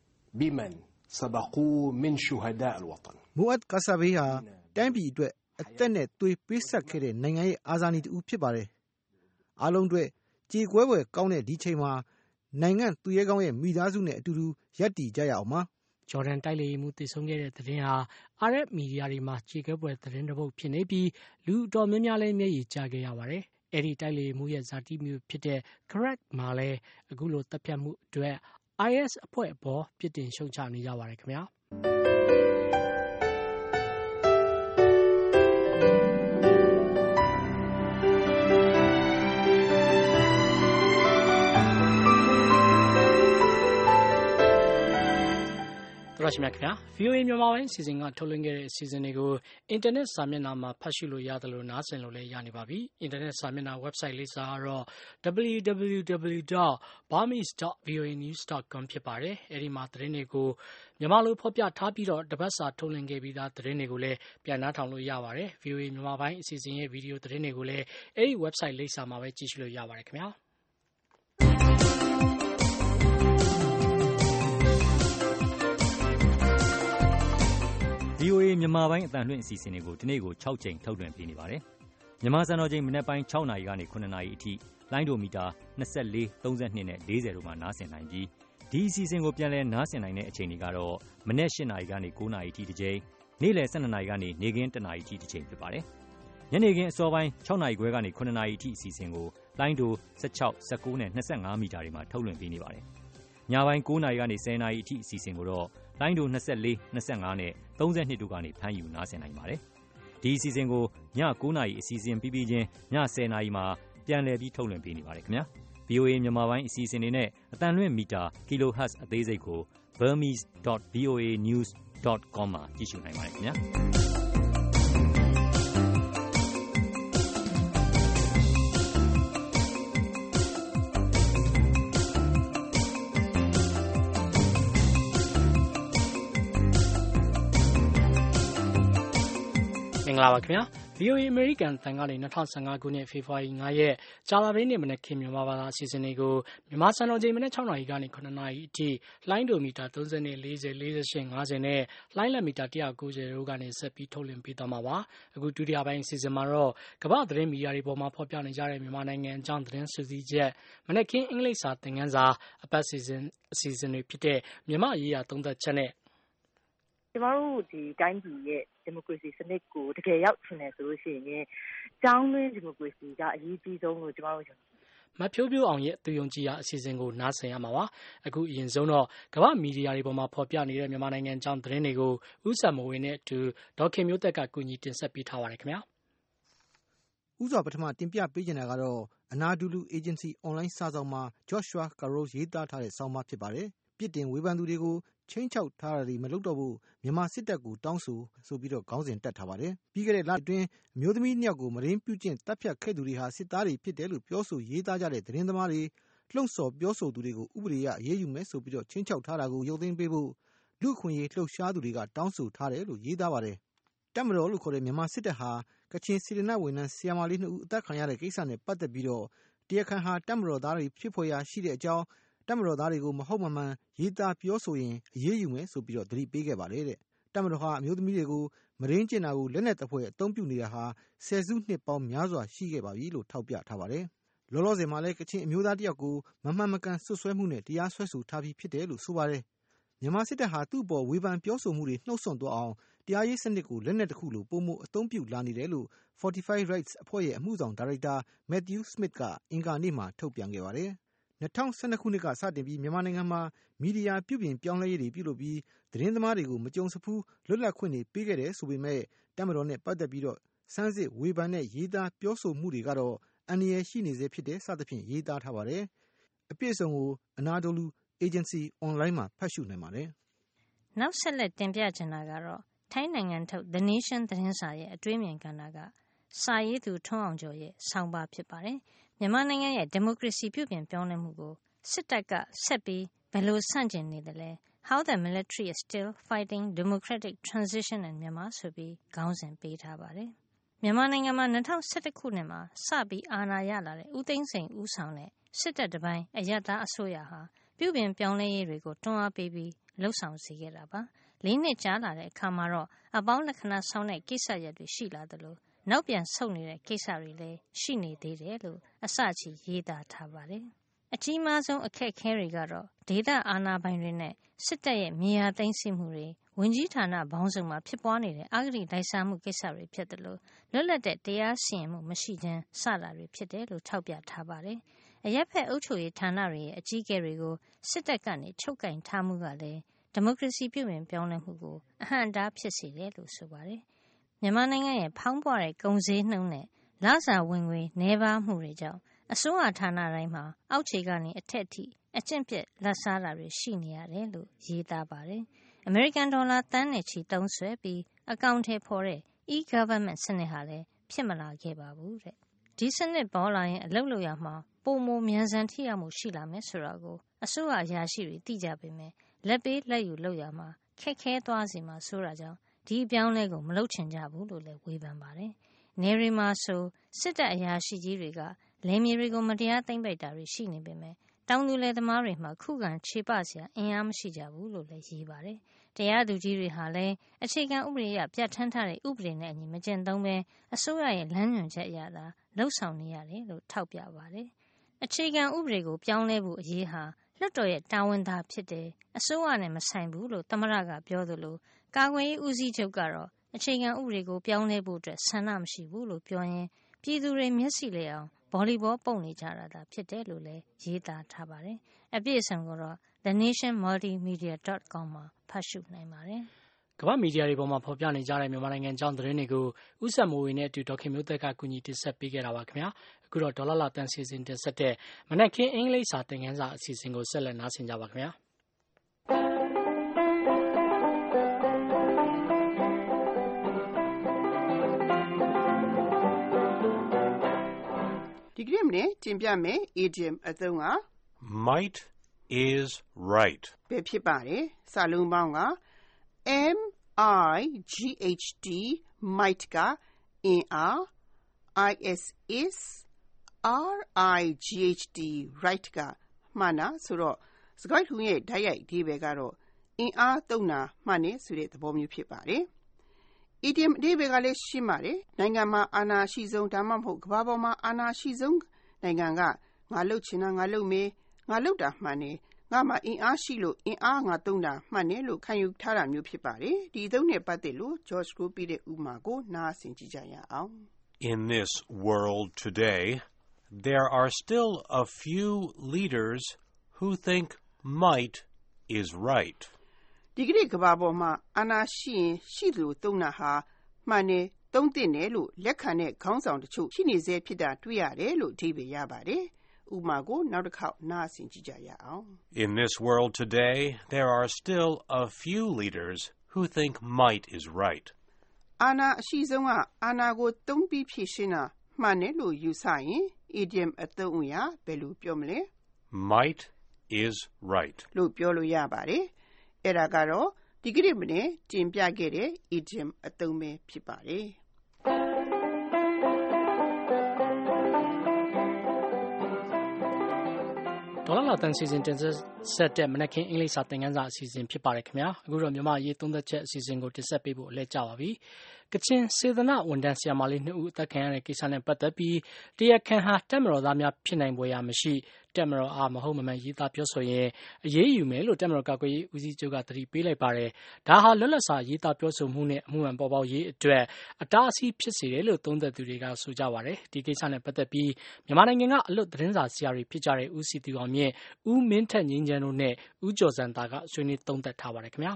Speaker 16: بمن سبقوا من شهداء الوطن
Speaker 3: မိုဟက်ကာဆာဗီဟာတိုင်းပြည်အတွက်အသက်နဲ့သွေးပေးဆက်ခဲ့တဲ့နိုင်ငံရဲ့အာဇာနည်တူဖြစ်ပါတယ်။အားလုံးအတွက်ကြေကွဲပွဲကောင်းတဲ့ဒီချိန်မှာနိုင်ငံသူရဲကောင်းရဲ့မိသားစုနဲ့အတူတူရပ်တည်ကြရအောင်ပါ။ဂျော်ဒန်တိုက်လေယာဉ်မှူးတည်ဆုံခဲ့တဲ့သတင်းဟာအာရပ်မီဒီယာတွေမှာကြေကွဲပွဲသတင်းတစ်ပုဒ်ဖြစ်နေပြီးလူအတော်များများလည်းမျက်ရည်ကျခဲ့ရပါတယ်။အဲဒီတိုက်လေယာဉ်မှူးရဲ့ဇာတိမျိုးဖြစ်တဲ့ Karak မှာလည်းအခုလိုတပ်ဖြတ်မှုအတွက် I S အဖွဲ့အပေါ်ပြစ်တင်ရှုတ်ချနေကြပါတယ်ခင်ဗျာ။ရရှိမြခင်ဗျာ V O A မြန်မာပိုင်းအစီအစဉ်ကထုတ်လွှင့်ခဲ့တဲ့အစီအစဉ်တွေကိုအင်တာနက်စာမျက်နှာမှာဖတ်ရှုလို့ရတယ်လို့နားဆင်လို့လည်းရနေပါပြီအင်တာနက်စာမျက်နှာ website လေးစာကတော့ w w w dot burmese dot v o a news dot com ဖြစ်ပါတယ်အဲဒီမှာသတင်းတွေကိုမြန်မာလိုဖော်ပြထားပြီးတော့တပတ်စာထုတ်လွှင့်ခဲ့ပြီးသားသတင်းတွေကိုလည်းပြန်နှားထောင်လို့ရပါတယ် V O A မြန်မာပိုင်းအစီအစဉ်ရဲ့ဗီဒီယိုသတင်းတွေကိုလည်းအဲဒီ website လေးစာမှာပဲကြည့်ရှုလို့ရပါတယ်ခင်ဗျာ
Speaker 17: V O A မြန်မာပိုင်းအသံလွှင့်အစီအစဉ်တွေကိုဒီနေ့ကို၆ချိန်ထုတ်လွှင့်ပေးနေပါတယ်။မြန်မာစံတော်ချိန်မနက်ပိုင်း၆နာရီကနေ၇နာရီအထိလိုင်းဒိုမီတာ၂၄၊၃၂နဲ့၄၀တို့မှာနားဆင်နိုင်ပြီးဒီအစီအစဉ်ကိုပြန်လည်နားဆင်နိုင်တဲ့အချိန်တွေကတော့မနက်၈နာရီကနေ၉နာရီအထိတစ်ချိန်နေ့လယ်၁၂နာရီကနေနေ့ခင်း၁နာရီအထိတစ်ချိန်ဖြစ်ပါတယ်။ညနေခင်းအစောပိုင်း၆နာရီခွဲကနေ၇နာရီအထိအစီအစဉ်ကိုလိုင်းဒို၁၆၊၁၉နဲ့၂၅မီတာတွေမှာထုတ်လွှင့်ပေးနေပါတယ်။ညပိုင်း၉နာရီကနေ၁၀နာရီအထိအစီအစဉ်ကိုတော့လိုင်းဒို၂၄၊၂၅နဲ့၃၂တို့ကနေဖမ်းယူနားဆင်နိုင်ပါတယ်။ဒီအစီအစဉ်ကိုည၉နာရီအစီအစဉ်ပြီးပြီးချင်းည၁၀နာရီမှာပြန်လည်ပြီးထုတ်လွှင့်ပေးနေပါတယ်ခင်ဗျာ။ V O A မြန်မာပိုင်းအစီအစဉ်တွေနဲ့အသံလွှင့်မီတာ Kilohertz အသေးစိတ်ကို burmese dot v o a news dot com မှာကြည့်ရှုနိုင်ပါတယ်ခင်ဗျာ
Speaker 2: မင်္ဂလာပါခင်ဗျာ ဗီအိုအေ American တန်ကနေ၂၀၁၅ခုနှစ်ဖေဖော်ဝါရီ၅ရက်ကြာသပတေးနေ့မနက်ခင်းမြန်မာဘာသာအစီအစဉ်တွေကိုမြန်မာစံတော်ချိန်မနက်၆နာရီကနေ၇နာရီအထိလိုင်းဒိုမီတာ၃၀နဲ့၄၀ ၄၈ ၅၀နဲ့လိုင်းလက်မီတာ၁၉၀တို့ကနေဆက်ပြီးထုတ်လွှင့်ပေးသွားမှာပါအခုဒုတိယပိုင်းအစီအစဉ်မှာတော့ကမ္ဘာသတင်းမီဒီယာတွေပေါ်မှာဖော်ပြနေကြတဲ့မြန်မာနိုင်ငံအကြောင်းသတင်းစုစည်းချက်မနက်ခင်းအင်္ဂလိပ်စာသင်ခန်းစာအပတ်စီစဉ်အစီအစဉ်တွေဖြစ်တဲ့မြန်မာရေးရာသုံးသပ်ချက်နဲ့
Speaker 12: ကျမတို့ဒီတိုင်းပြည်ရဲ့ဒီမိုကရေစီစနစ်ကိုတကယ်ရောက်ချင်တယ်ဆိုလို့ရှိရင်ကျောင်းတွင်းဒီမိုကရေစီကအရေးကြီးဆုံးလို့ကျမတို့ယုံကြည်
Speaker 2: မဖြိုးဖြိုးအောင်ရဲ့သူယုံကြည်ရာအစီအစဉ်ကိုနားဆင်ရမှာပါအခုအရင်ဆုံးတော့ကမ္ဘာမီဒီယာတွေပေါ်မှာဖော်ပြနေတဲ့မြန်မာနိုင်ငံအကြောင်းသတင်းတွေကိုဥစ္စာမဝေနဲ့အတူဒေါက်ခင်မျိုးသက်ကကူညီတင်ဆက်ပေးထားပါတယ်ခင်ဗျာ
Speaker 3: ဥစွာပထမတင်ပြပေးချင်တာကတော့ Anadolu Agency Online စာစောင်မှာ Joshua Carroll ရေးသားထားတဲ့ဆောင်းပါးဖြစ်ပါတယ်ပြစ်တင်ဝေဖန်သူတွေကိုချင်းချောက်ထားတာတွေမလုပ်တော့ဘူးမြန်မာစစ်တပ်ကိုတောင်းဆိုဆိုပြီးတော့ခေါင်းစဉ်တက်ထားပါတယ်ပြီးခဲ့တဲ့လအတွင်းအမျိုးသမီးနှစ်ယောက်ကိုမရင်းပြုကျင့်တပ်ဖြတ်ခဲ့သူတွေဟာစစ်သားတွေဖြစ်တယ်လို့ပြောဆိုရေးသားကြတဲ့သတင်းသမားတွေလှုံ့ဆော်ပြောဆိုသူတွေကိုဥပဒေအရအရေးယူမယ်ဆိုပြီးတော့ချင်းချောက်ထားတာကိုရုပ်သိမ်းပေးဖို့လူအခွင့်အရေးလှုပ်ရှားသူတွေကတောင်းဆိုထားတယ်လို့ရေးသားပါတယ်တပ်မတော်လို့ခေါ်တဲ့မြန်မာစစ်တပ်ဟာကချင်စေတနာဝန်ထမ်းဆီယမာလေးနှစ်ဦးအသက်ခံရတဲ့ကိစ္စနဲ့ပတ်သက်ပြီးတော့တရားခံဟာတပ်မတော်သားတွေဖြစ်ဖွယ်ရာရှိတဲ့အကြောင်းတပ်မတော်သားတွေကိုမဟုတ်မမှန်ရေးသားပြောဆိုရင်အရေးယူမယ်ဆိုပြီးတော့သတိပေးခဲ့ပါတယ်တဲ့တပ်မတော်ဟာအမျိုးသမီးတွေကိုမရင်းကျင်တာကိုလက်နက်တပွဲအသုံးပြုနေတာဟာဆယ်စုနှစ်ပေါင်းများစွာရှိခဲ့ပါပြီလို့ထောက်ပြထားပါတယ်လောလောဆယ်မှာလည်းကချင်အမျိုးသားတယောက်ကိုမမှန်မကန်ဆွဆွဲမှုနဲ့တရားစွဲဆိုထားပြီးဖြစ်တယ်လို့ဆိုပါတယ်မြန်မာစစ်တပ်ဟာသူ့ပေါ်ဝေဖန်ပြောဆိုမှုတွေနှုတ်ဆွသွားအောင်တရားရေးစနစ်ကိုလက်နက်တစ်ခုလိုပုံမှုအသုံးပြုလာနေတယ်လို့ Fortify Rights အဖွဲ့ရဲ့အမှုဆောင်ဒါရိုက်တာ Matthew Smith ကအင်္ဂါနေ့မှာထုတ်ပြန်ခဲ့ပါတယ်၂၀၁၂ခုနှစ်ကစတင်ပြီးမြန်မာနိုင်ငံမှာမီဒီယာပြုပြင်ပြောင်းလဲရေးတွေပြုလုပ်ပြီးသတင်းသမားတွေကိုမကြုံစဖူးလွတ်လပ်ခွင့်တွေပေးခဲ့တယ်ဆိုပေမဲ့တပ်မတော်နဲ့ပတ်သက်ပြီးတော့စမ်းစစ်ဝေဖန်တဲ့ရေးသားပြောဆိုမှုတွေကတော့အန္တရာယ်ရှိနေစေဖြစ်တဲ့စသဖြင့်ရေးသားထားပါတယ်အပြည့်အစုံကို Anadolu Agency Online မှာဖတ်ရှုနိုင်ပါတယ်
Speaker 5: နောက်ဆက်လက်တင်ပြချင်တာကတော့ထိုင်းနိုင်ငံထုတ် The Nation သတင်းစာရဲ့အတွေးမြင်ကဏ္ဍကစာရေးသူထွန်းအောင်ကျော်ရဲ့ဆောင်းပါးဖြစ်ပါတယ်မြန်မာနိုင်ငံရဲ့ဒီမိုကရေစီပြုပြင်ပြောင်းလဲမှုကိုစစ်တပ်ကဆက်ပြီးဘယ်လိုဆန့်ကျင်နေသလဲ How the military is still fighting democratic transition in Myanmar ဆိုပြီးခေါင်းစဉ်ပေးထားပါတယ်မြန်မာနိုင်ငံမှာ၂၀၁၁ခုနှစ်မှာစပြီးအာဏာရလာတဲ့ဦးသိန်းစိန်ဦးဆောင်တဲ့စစ်တပ်တစ်ပိုင်းအရပ်သားအစိုးရဟာပြုပြင်ပြောင်းလဲရေးတွေကိုတွန်းအားပေးပြီးလှုပ်ဆောင်စေခဲ့တာပါလေးနှစ်ကြာလာတဲ့အခါမှာတော့အပေါင်းလက္ခဏာဆောင်တဲ့ကိစ္စရပ်တွေရှိလာသလိုနောက်ပြန်ဆုတ်နေတဲ့ကိစ္စတွေလည်းရှိနေသေးတယ်လို့အစချီရေးသားထားပါတယ်။အကြီးမားဆုံးအခက်အခဲတွေကတော့ဒေသအာဏာပိုင်တွေနဲ့စစ်တပ်ရဲ့မြေယာသိမ်းဆည်းမှုတွေဝန်ကြီးဌာနဘောင်းစုံမှာဖြစ်ပွားနေတဲ့အဂတိလိုက်စားမှုကိစ္စတွေဖြစ်တယ်လို့လွတ်လပ်တဲ့တရားစီရင်မှုမရှိခြင်းစတာတွေဖြစ်တယ်လို့ထောက်ပြထားပါတယ်။အရက်ဖက်အုပ်ချုပ်ရေးဌာနတွေရဲ့အကြီးအကဲတွေကိုစစ်တပ်ကနေချုပ်ကင်ထားမှုကလည်းဒီမိုကရေစီပြုပြင်ပြောင်းလဲမှုကိုအဟန့်အတားဖြစ်စေတယ်လို့ဆိုပါတယ်။မြန်မာနိုင်ငံရဲ့ဖောင်းပွားတဲ့ကုန်စည်နှုန်းနဲ့လစာဝင်ငွေနှဲပါမှုတွေကြောင့်အစိုးရဌာနတိုင်းမှာအောက်ခြေကနေအထက်ထိအကျင့်ပြတ်လက်စားတာတွေရှိနေရတယ်လို့ရေးသားပါတယ်။ American ဒေါ်လာတန်းနဲ့ချီသုံးစွဲပြီးအကောင့်ထဲပေါ်တဲ့ e-government စနစ်ဟာလည်းဖြစ်မလာခဲ့ပါဘူးတဲ့။ဒီစနစ်ပေါ်လာရင်အလုပ်လုပ်ရမှာပိုမိုမြန်ဆန်ထိရောက်မှုရှိလာမယ်ဆိုတာကိုအစိုးရအရာရှိတွေသိကြပေမဲ့လက်ပေးလက်ယူလုပ်ရမှာခက်ခဲသွားစီမှာဆိုတာကြောင့်ဒီအပြောင်းလဲကိုမလုပ်ချင်ကြဘူးလို့လည်းဝေဖန်ပါတယ်။နေရီမာဆိုစစ်တပ်အရာရှိကြီးတွေကလယ်မြေတွေကိုမတရားသိမ်းပိုက်တာတွေရှိနေပေမဲ့တောင်သူလယ်သမားတွေမှာခုခံခြေပစရာအင်အားမရှိကြဘူးလို့လည်းရေးပါတယ်။တရားသူကြီးတွေဟာလည်းအခြေခံဥပဒေအရပြဋ္ဌာန်းထားတဲ့ဥပဒေနဲ့အညီမကျင့်သုံးဘဲအစိုးရရဲ့လမ်းညွှန်ချက်အရသာလှုပ်ဆောင်နေရတယ်လို့ထောက်ပြပါတယ်။အခြေခံဥပဒေကိုပြောင်းလဲဖို့အရေးဟာလွှတ်တော်ရဲ့တာဝန်သာဖြစ်တယ်အစိုးရနဲ့မဆိုင်ဘူးလို့သမ္မတကပြောသလိုကာကွယ်ရေးဦးစီးချုပ်ကတော့အခြေခံဥပဒေကိုပြောင်းလဲဖို့အတွက်ဆန္ဒမရှိဘူးလို့ပြောရင်ပြည်သူတွေမျက်စိလဲအောင်ဗော်လီဘောပုံနေကြတာသာဖြစ်တယ်လို့လည်းရေးသားထားပါတယ်။အပြည့်အစုံကိုတော့ the nation multimedia dot com မှာဖတ်ရှုနိုင်ပါတယ်
Speaker 2: ။ကမ္ဘာမီဒီယာတွေပေါ်မှာဖော်ပြနေကြတဲ့မြန်မာနိုင်ငံအကြောင်းသတင်းတွေကိုဥစ္စာမိုးဝေနဲ့အတူဒေါက်ခင်မျိုးသက်ကကူညီတင်ဆက်ပေးခဲ့တာပါခင်ဗျာ။အခုတော့ဒေါ်လာလာတန်စီစဉ်တင်ဆက်တဲ့မနက်ခင်းအင်္ဂလိပ်စာသင်ခန်းစာအစီအစဉ်ကိုဆက်လက်နားဆင်ကြပါခင်ဗျာ။
Speaker 18: ဒီကနေ့မနေ့တင်ပြမယ် idiom အသုံးက
Speaker 16: Might is right
Speaker 18: ပဲဖြစ်ပါတယ်စာလုံးပေါင်းက M I G H T might ကအင်အား I S is R I G H T right ကမှန်တာဆိုတော့စကားထုံးရဲ့ဓာတ်ရိုက်အဓိပ္ပာယ်ကတော့အင်အားသုံးတာမှန်တယ်ဆိုတဲ့သဘောမျိုးဖြစ်ပါတယ်။ idiom အဓိပ္ပာယ်ကလည်းရှင်းပါတယ်။နိုင်ငံမှာအာဏာရှိဆုံးဒါမှမဟုတ်ကမ္ဘာပေါ်မှာအာဏာရှိဆုံးနိုင်ငံကငါလှုပ်ချင်တာငါလှုပ်မယ်ငါလှုပ်တာမှန်တယ်ငါမှာအင်အားရှိလို့အင်အားငါသုံးတာမှန်တယ်လို့ခံယူထားတာမျိုးဖြစ်ပါတယ်။ဒီအသုံးနဲ့ပတ်သက်လို့ George ကိုပြတဲ့ဥပမာကိုနားဆင်ကြည့်ကြရအောင်
Speaker 16: In this world today, there are still a few leaders who think might is right.
Speaker 18: ဒီကနေ့ကမ္ဘာပေါ်မှာအာဏာရှိရင်ရှိသလိုသုံးတာဟာမှန်တယ်သုံးသင့်တယ်လို့လက်ခံတဲ့ခေါင်းဆောင်တချို့ရှိနေစေဖြစ်တာတွေ့ရတယ်လို့အဓိပ္ပာယ်ရပါတယ်။ဥပမာကိုနောက်တစ်ခေါက်နားဆင်ကြည့်ကြရအောင်
Speaker 16: In this world today, there are still a few leaders who think might is right.
Speaker 18: အာဏာအရှိဆုံးကအာဏာကိုသုံးပြီးဖြည့်ရှင်းတာမှန်တယ်လို့ယူဆရင် idiom အသုံးအရာဘယ်လိုပြောမလဲ
Speaker 16: Might is right.
Speaker 18: လို့ပြောလို့ရပါတယ်။အဲ့ဒါကတော့ဒီကနေ့မနေ့တင်ပြခဲ့တဲ့ idiom အသုံးပဲဖြစ်ပါတယ်။
Speaker 2: ဒေါ်လာလာတန်စီစဉ်တင်ဆက်တဲ့မနက်ခင်းအင်္ဂလိပ်စာသင်ခန်းစာအစီအစဉ်ဖြစ်ပါတယ်ခင်ဗျာအခုတော့မြန်မာရေးသုံးသက်ချက်အစီအစဉ်ကိုတင်ဆက်ပေးဖို့အလဲကျပါပြီကချင်စေတနာဝန်ထမ်းဆရာမလေးနှစ်ဦးအသက်ခံရတဲ့ကိစ္စနဲ့ပတ်သက်ပြီးတရားခံဟာတက်မတော်သားများဖြစ်နိုင်ပွဲရမရှိတက်မတော်အားမဟုတ်မမှန်ရေးသားပြောဆိုရင်အရေးယူမယ်လို့တက်မတော်ကာကွယ်ရေးဦးစီးချုပ်ကသတိပေးလိုက်ပါတယ်ဒါဟာလွတ်လပ်စွာရေးသားပြောဆိုမှုနဲ့အမှုမှန်ပေါ်ပေါက်ရေးအတွက်အတားအဆီးဖြစ်စေတယ်လို့သုံးသပ်သူတွေကဆိုကြပါတယ်ဒီကိစ္စနဲ့ပတ်သက်ပြီးမြန်မာနိုင်ငံကအလွတ်သတင်းစာဆရာတွေဖြစ်ကြတဲ့ဦးစီသူအောင်မြင့်ဦးမင်းထက်ငင်းချမ်းတို့နဲ့ဦးကျော်စံသားကဆွေးနွေးသုံးသပ်ထားပါတယ်ခင်ဗျာ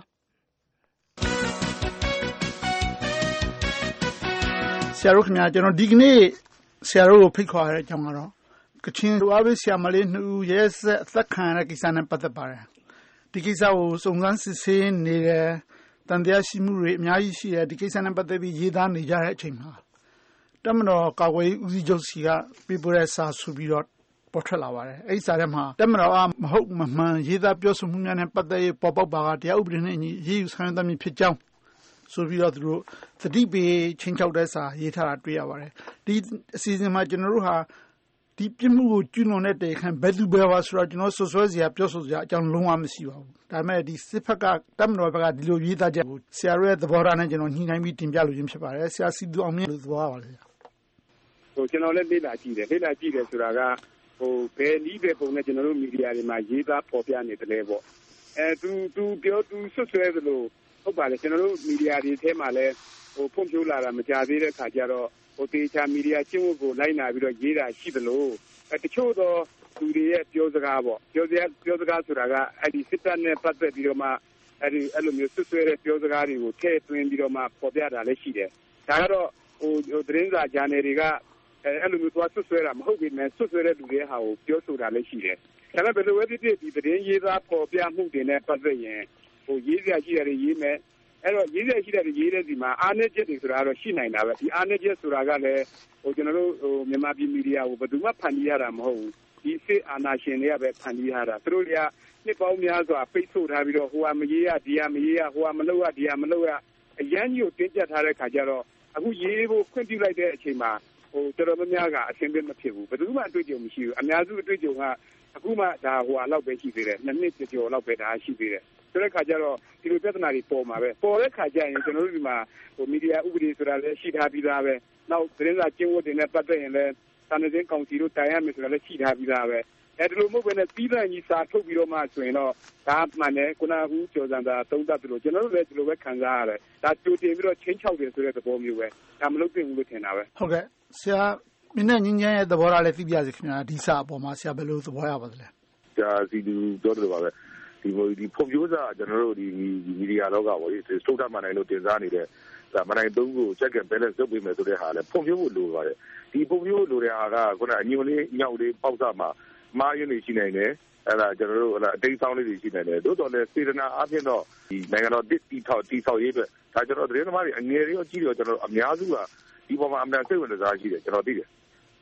Speaker 14: ဆရာတို့ခင်ဗျာကျွန်တော်ဒီကနေ့ဆရာတို့ကိုဖိတ်ခေါ်ရတဲ့အကြောင်းကတော့ကချင်လူအပေးဆရာမလေးနှစ်ဦးရဲဆက်အသက်ခံရတဲ့ကိစ္စနဲ့ပတ်သက်ပါတယ်ဒီကိစ္စကိုစုံစမ်းစစ်ဆေးနေတယ်တန်တရားရှိမှုတွေအများကြီးရှိတယ်ဒီကိစ္စနဲ့ပတ်သက်ပြီးရေးသားနေကြတဲ့အချိန်မှာတမတော်ကာကွယ်ဦးစီးချုပ်စီကပြပို့တဲ့စာဆိုပြီးတော့ပေါ်ထွက်လာပါတယ်အဲ့ဒီစာထဲမှာတမတော်အားမဟုတ်မမှန်ရေးသားပြောဆိုမှုများနဲ့ပတ်သက်ရေးပေါ်ပေါက်ပါကတရားဥပဒေနဲ့အညီရေးယူဆောင်ရွက်သမည်ဖြစ်ကြောင်းဆိုပြီးတော့သူတို့သတိပေးချင်းချောက်တဲ့စာရေးထားတာတွေ့ရပါတယ်ဒီအစီအစဉ်မှာကျွန်တော်တို့ဟာဒီပြမှုကိုကျူးလွန်တဲ့တေခံဘယ်သူပဲပါဆိုတော့ကျွန်တော်ဆွဆွဲစရာပြောဆိုစရာအကြောင်းလုံးဝမရှိပါဘူးဒါပေမဲ့ဒီစစ်ဖက်ကတမတော်ဘက်ကဒီလိုရေးသားချက်ကိုဆရာတို့ရဲ့သဘောထားနဲ့ကျွန်တော်ညှိနှိုင်းပြီးတင်ပြလို့ရင်းဖြစ်ပါတယ်ဆရာစီသူအောင်မြင့်လို့သဘောရပါလေ
Speaker 19: ဟိုကျွန်တော်လည်းလေ့လာကြည့်တယ်လေ့လာကြည့်တယ်ဆိုတာကဟိုဘယ်နည်းပဲပုံနဲ့ကျွန်တော်တို့မီဒီယာတွေမှာရေးသားပေါ်ပြနေတယ်ပေါ့အဲသူသူပြောသူဆွဆွဲသလိုဟုတ်ပါလေကျွန်တော်တို့မီဒီယာတွေထဲမှာလည်းဟိုဖွံ့ဖြိုးလာတာမကြသေးတဲ့ခါကျတော့ဟိုတေချာမီဒီယာကျင့်ဝတ်ကိုလိုက်နာပြီးတော့ရေးတာရှိသလိုအဲတချို့တော့သူတွေရဲ့ပြောစကားပေါ့ပြောစရာပြောစကားဆိုတာကအဲ့ဒီစစ်တပ်နဲ့ပတ်သက်ပြီးတော့မှအဲ့ဒီအဲ့လိုမျိုးဆွဆွဲတဲ့ပြောစကားတွေကိုထည့်သွင်းပြီးတော့မှပေါ်ပြတာလည်းရှိတယ်ဒါကတော့ဟိုသတင်းစာဂျာနယ်တွေကအဲအဲ့လိုမျိုးသွားဆွဆွဲတာမဟုတ်ပေမဲ့ဆွဆွဲတဲ့လူတွေဟာကိုပြောဆိုတာလည်းရှိတယ်ဒါပေမဲ့ဘယ်လိုပဲဖြစ်ဖြစ်ဒီသတင်းရေးသားပေါ်ပြမှုတွေနဲ့ပတ်သက်ရင်ဟိုရေးစရာရှိတယ်ရေးမယ်အဲ့တော့ရေးစရာရှိတယ်ရေးတဲ့ဒီမှာအားနည်းချက်တွေဆိုတာတော့ရှိနိုင်တာပဲဒီအားနည်းချက်ဆိုတာကလည်းဟိုကျွန်တော်တို့ဟိုမြန်မာပြည်မီဒီယာကိုဘယ်သူမှဖန်တီးရတာမဟုတ်ဘူးဒီစစ်အာဏာရှင်တွေကပဲဖန်တီးရတာသူတို့ကနှစ်ပေါင်းများစွာပိတ်ဆို့ထားပြီးတော့ဟိုကမရေးရဒီကမရေးရဟိုကမလုပ်ရဒီကမလုပ်ရအရန်ကြီးကိုတင်းကျပ်ထားတဲ့ခါကျတော့အခုရေးဖို့ခွင့်ပြုလိုက်တဲ့အချိန်မှာဟိုတော်တော်များများကအဆင်ပြေမဖြစ်ဘူးဘယ်သူမှအတွေ့အကြုံမရှိဘူးအများစုအတွေ့အကြုံကအခုမှဒါဟိုအလောက်ပဲရှိသေးတယ်နှစ်နှစ်ကျော်လောက်ပဲဒါရှိသေးတယ်ဆိုတဲ့ခါကျတော့ဒီလိုပြဿနာတွေပေါ်မှာပဲပေါ်တဲ့ခါကျရင်ကျွန်တော်တို့ဒီမှာဟိုမီဒီယာဥပဒေဆိုတာလည်းရှိထားပြီးသားပဲနောက်သတင်းစာကျင့်ဝတ်တွေနဲ့ပတ်သက်ရင်လည်းစာနယ်ဇင်းကောင်စီတို့တိုင်ရမယ်ဆိုတာလည်းရှိထားပြီးသားပဲအဲဒီလိုမဟုတ်ဘဲနဲ့ပြီးတဲ့ကြီးစာထုတ်ပြီးတော့မှဆိုရင်တော့ဒါမှန်တယ်ခုနကဦးကျော်စံသာသုံးသပ်သလိုကျွန်တော်တို့လည်းဒီလိုပဲခံစားရတယ်ဒါကြိုတင်ပြီးတော့ချင်းချောက်တယ်ဆိုတဲ့သဘောမျိုးပဲဒါမလုပ်သင့်ဘူးလို့ထင်တာပဲ
Speaker 14: ဟုတ်ကဲ့ဆရာမင်းနဲ့ငင်းချမ်းရဲ့သဘောထားလည်းသိပြစီခင်ဗျာဒီစာအပေါ်မှာဆရာဘယ်လိုသဘောရပါသလဲ
Speaker 19: ဒါစီသူပြောတယ်ပါပဲဒီဒီဖွံ့ဖြိုးစာကျွန်တော်တို့ဒီမီဒီယာလောကပေါ့ဒီစတုတ်ထမနိုင်လို့တင်စားနေတဲ့ဒါမနိုင်သုံးကို check and balance လုပ်ပေးမယ်ဆိုတဲ့ဟာလည်းဖွံ့ဖြိုးဖို့လိုပါတယ်ဒီဖွံ့ဖြိုးလိုတဲ့ဟာကခုနအညွန်လေးညောက်လေးပေါက်စားမှာမားရင်းနေရှိနိုင်တယ်အဲ့ဒါကျွန်တော်တို့ဟလာအတိတ်ဆောင်လေးတွေရှိနိုင်တယ်တိုးတော်လည်းစေတနာအပြင်တော့ဒီနိုင်ငံတော်တစ်တီထောက်တီဆောက်ရေးအတွက်ဒါကျွန်တော်သတင်းသမားတွေအငယ်ရောကြီးရောကျွန်တော်အများစုကဒီပေါ်မှာအမှန်စိတ်ဝင်စားရှိတယ်ကျွန်တော်သိတယ်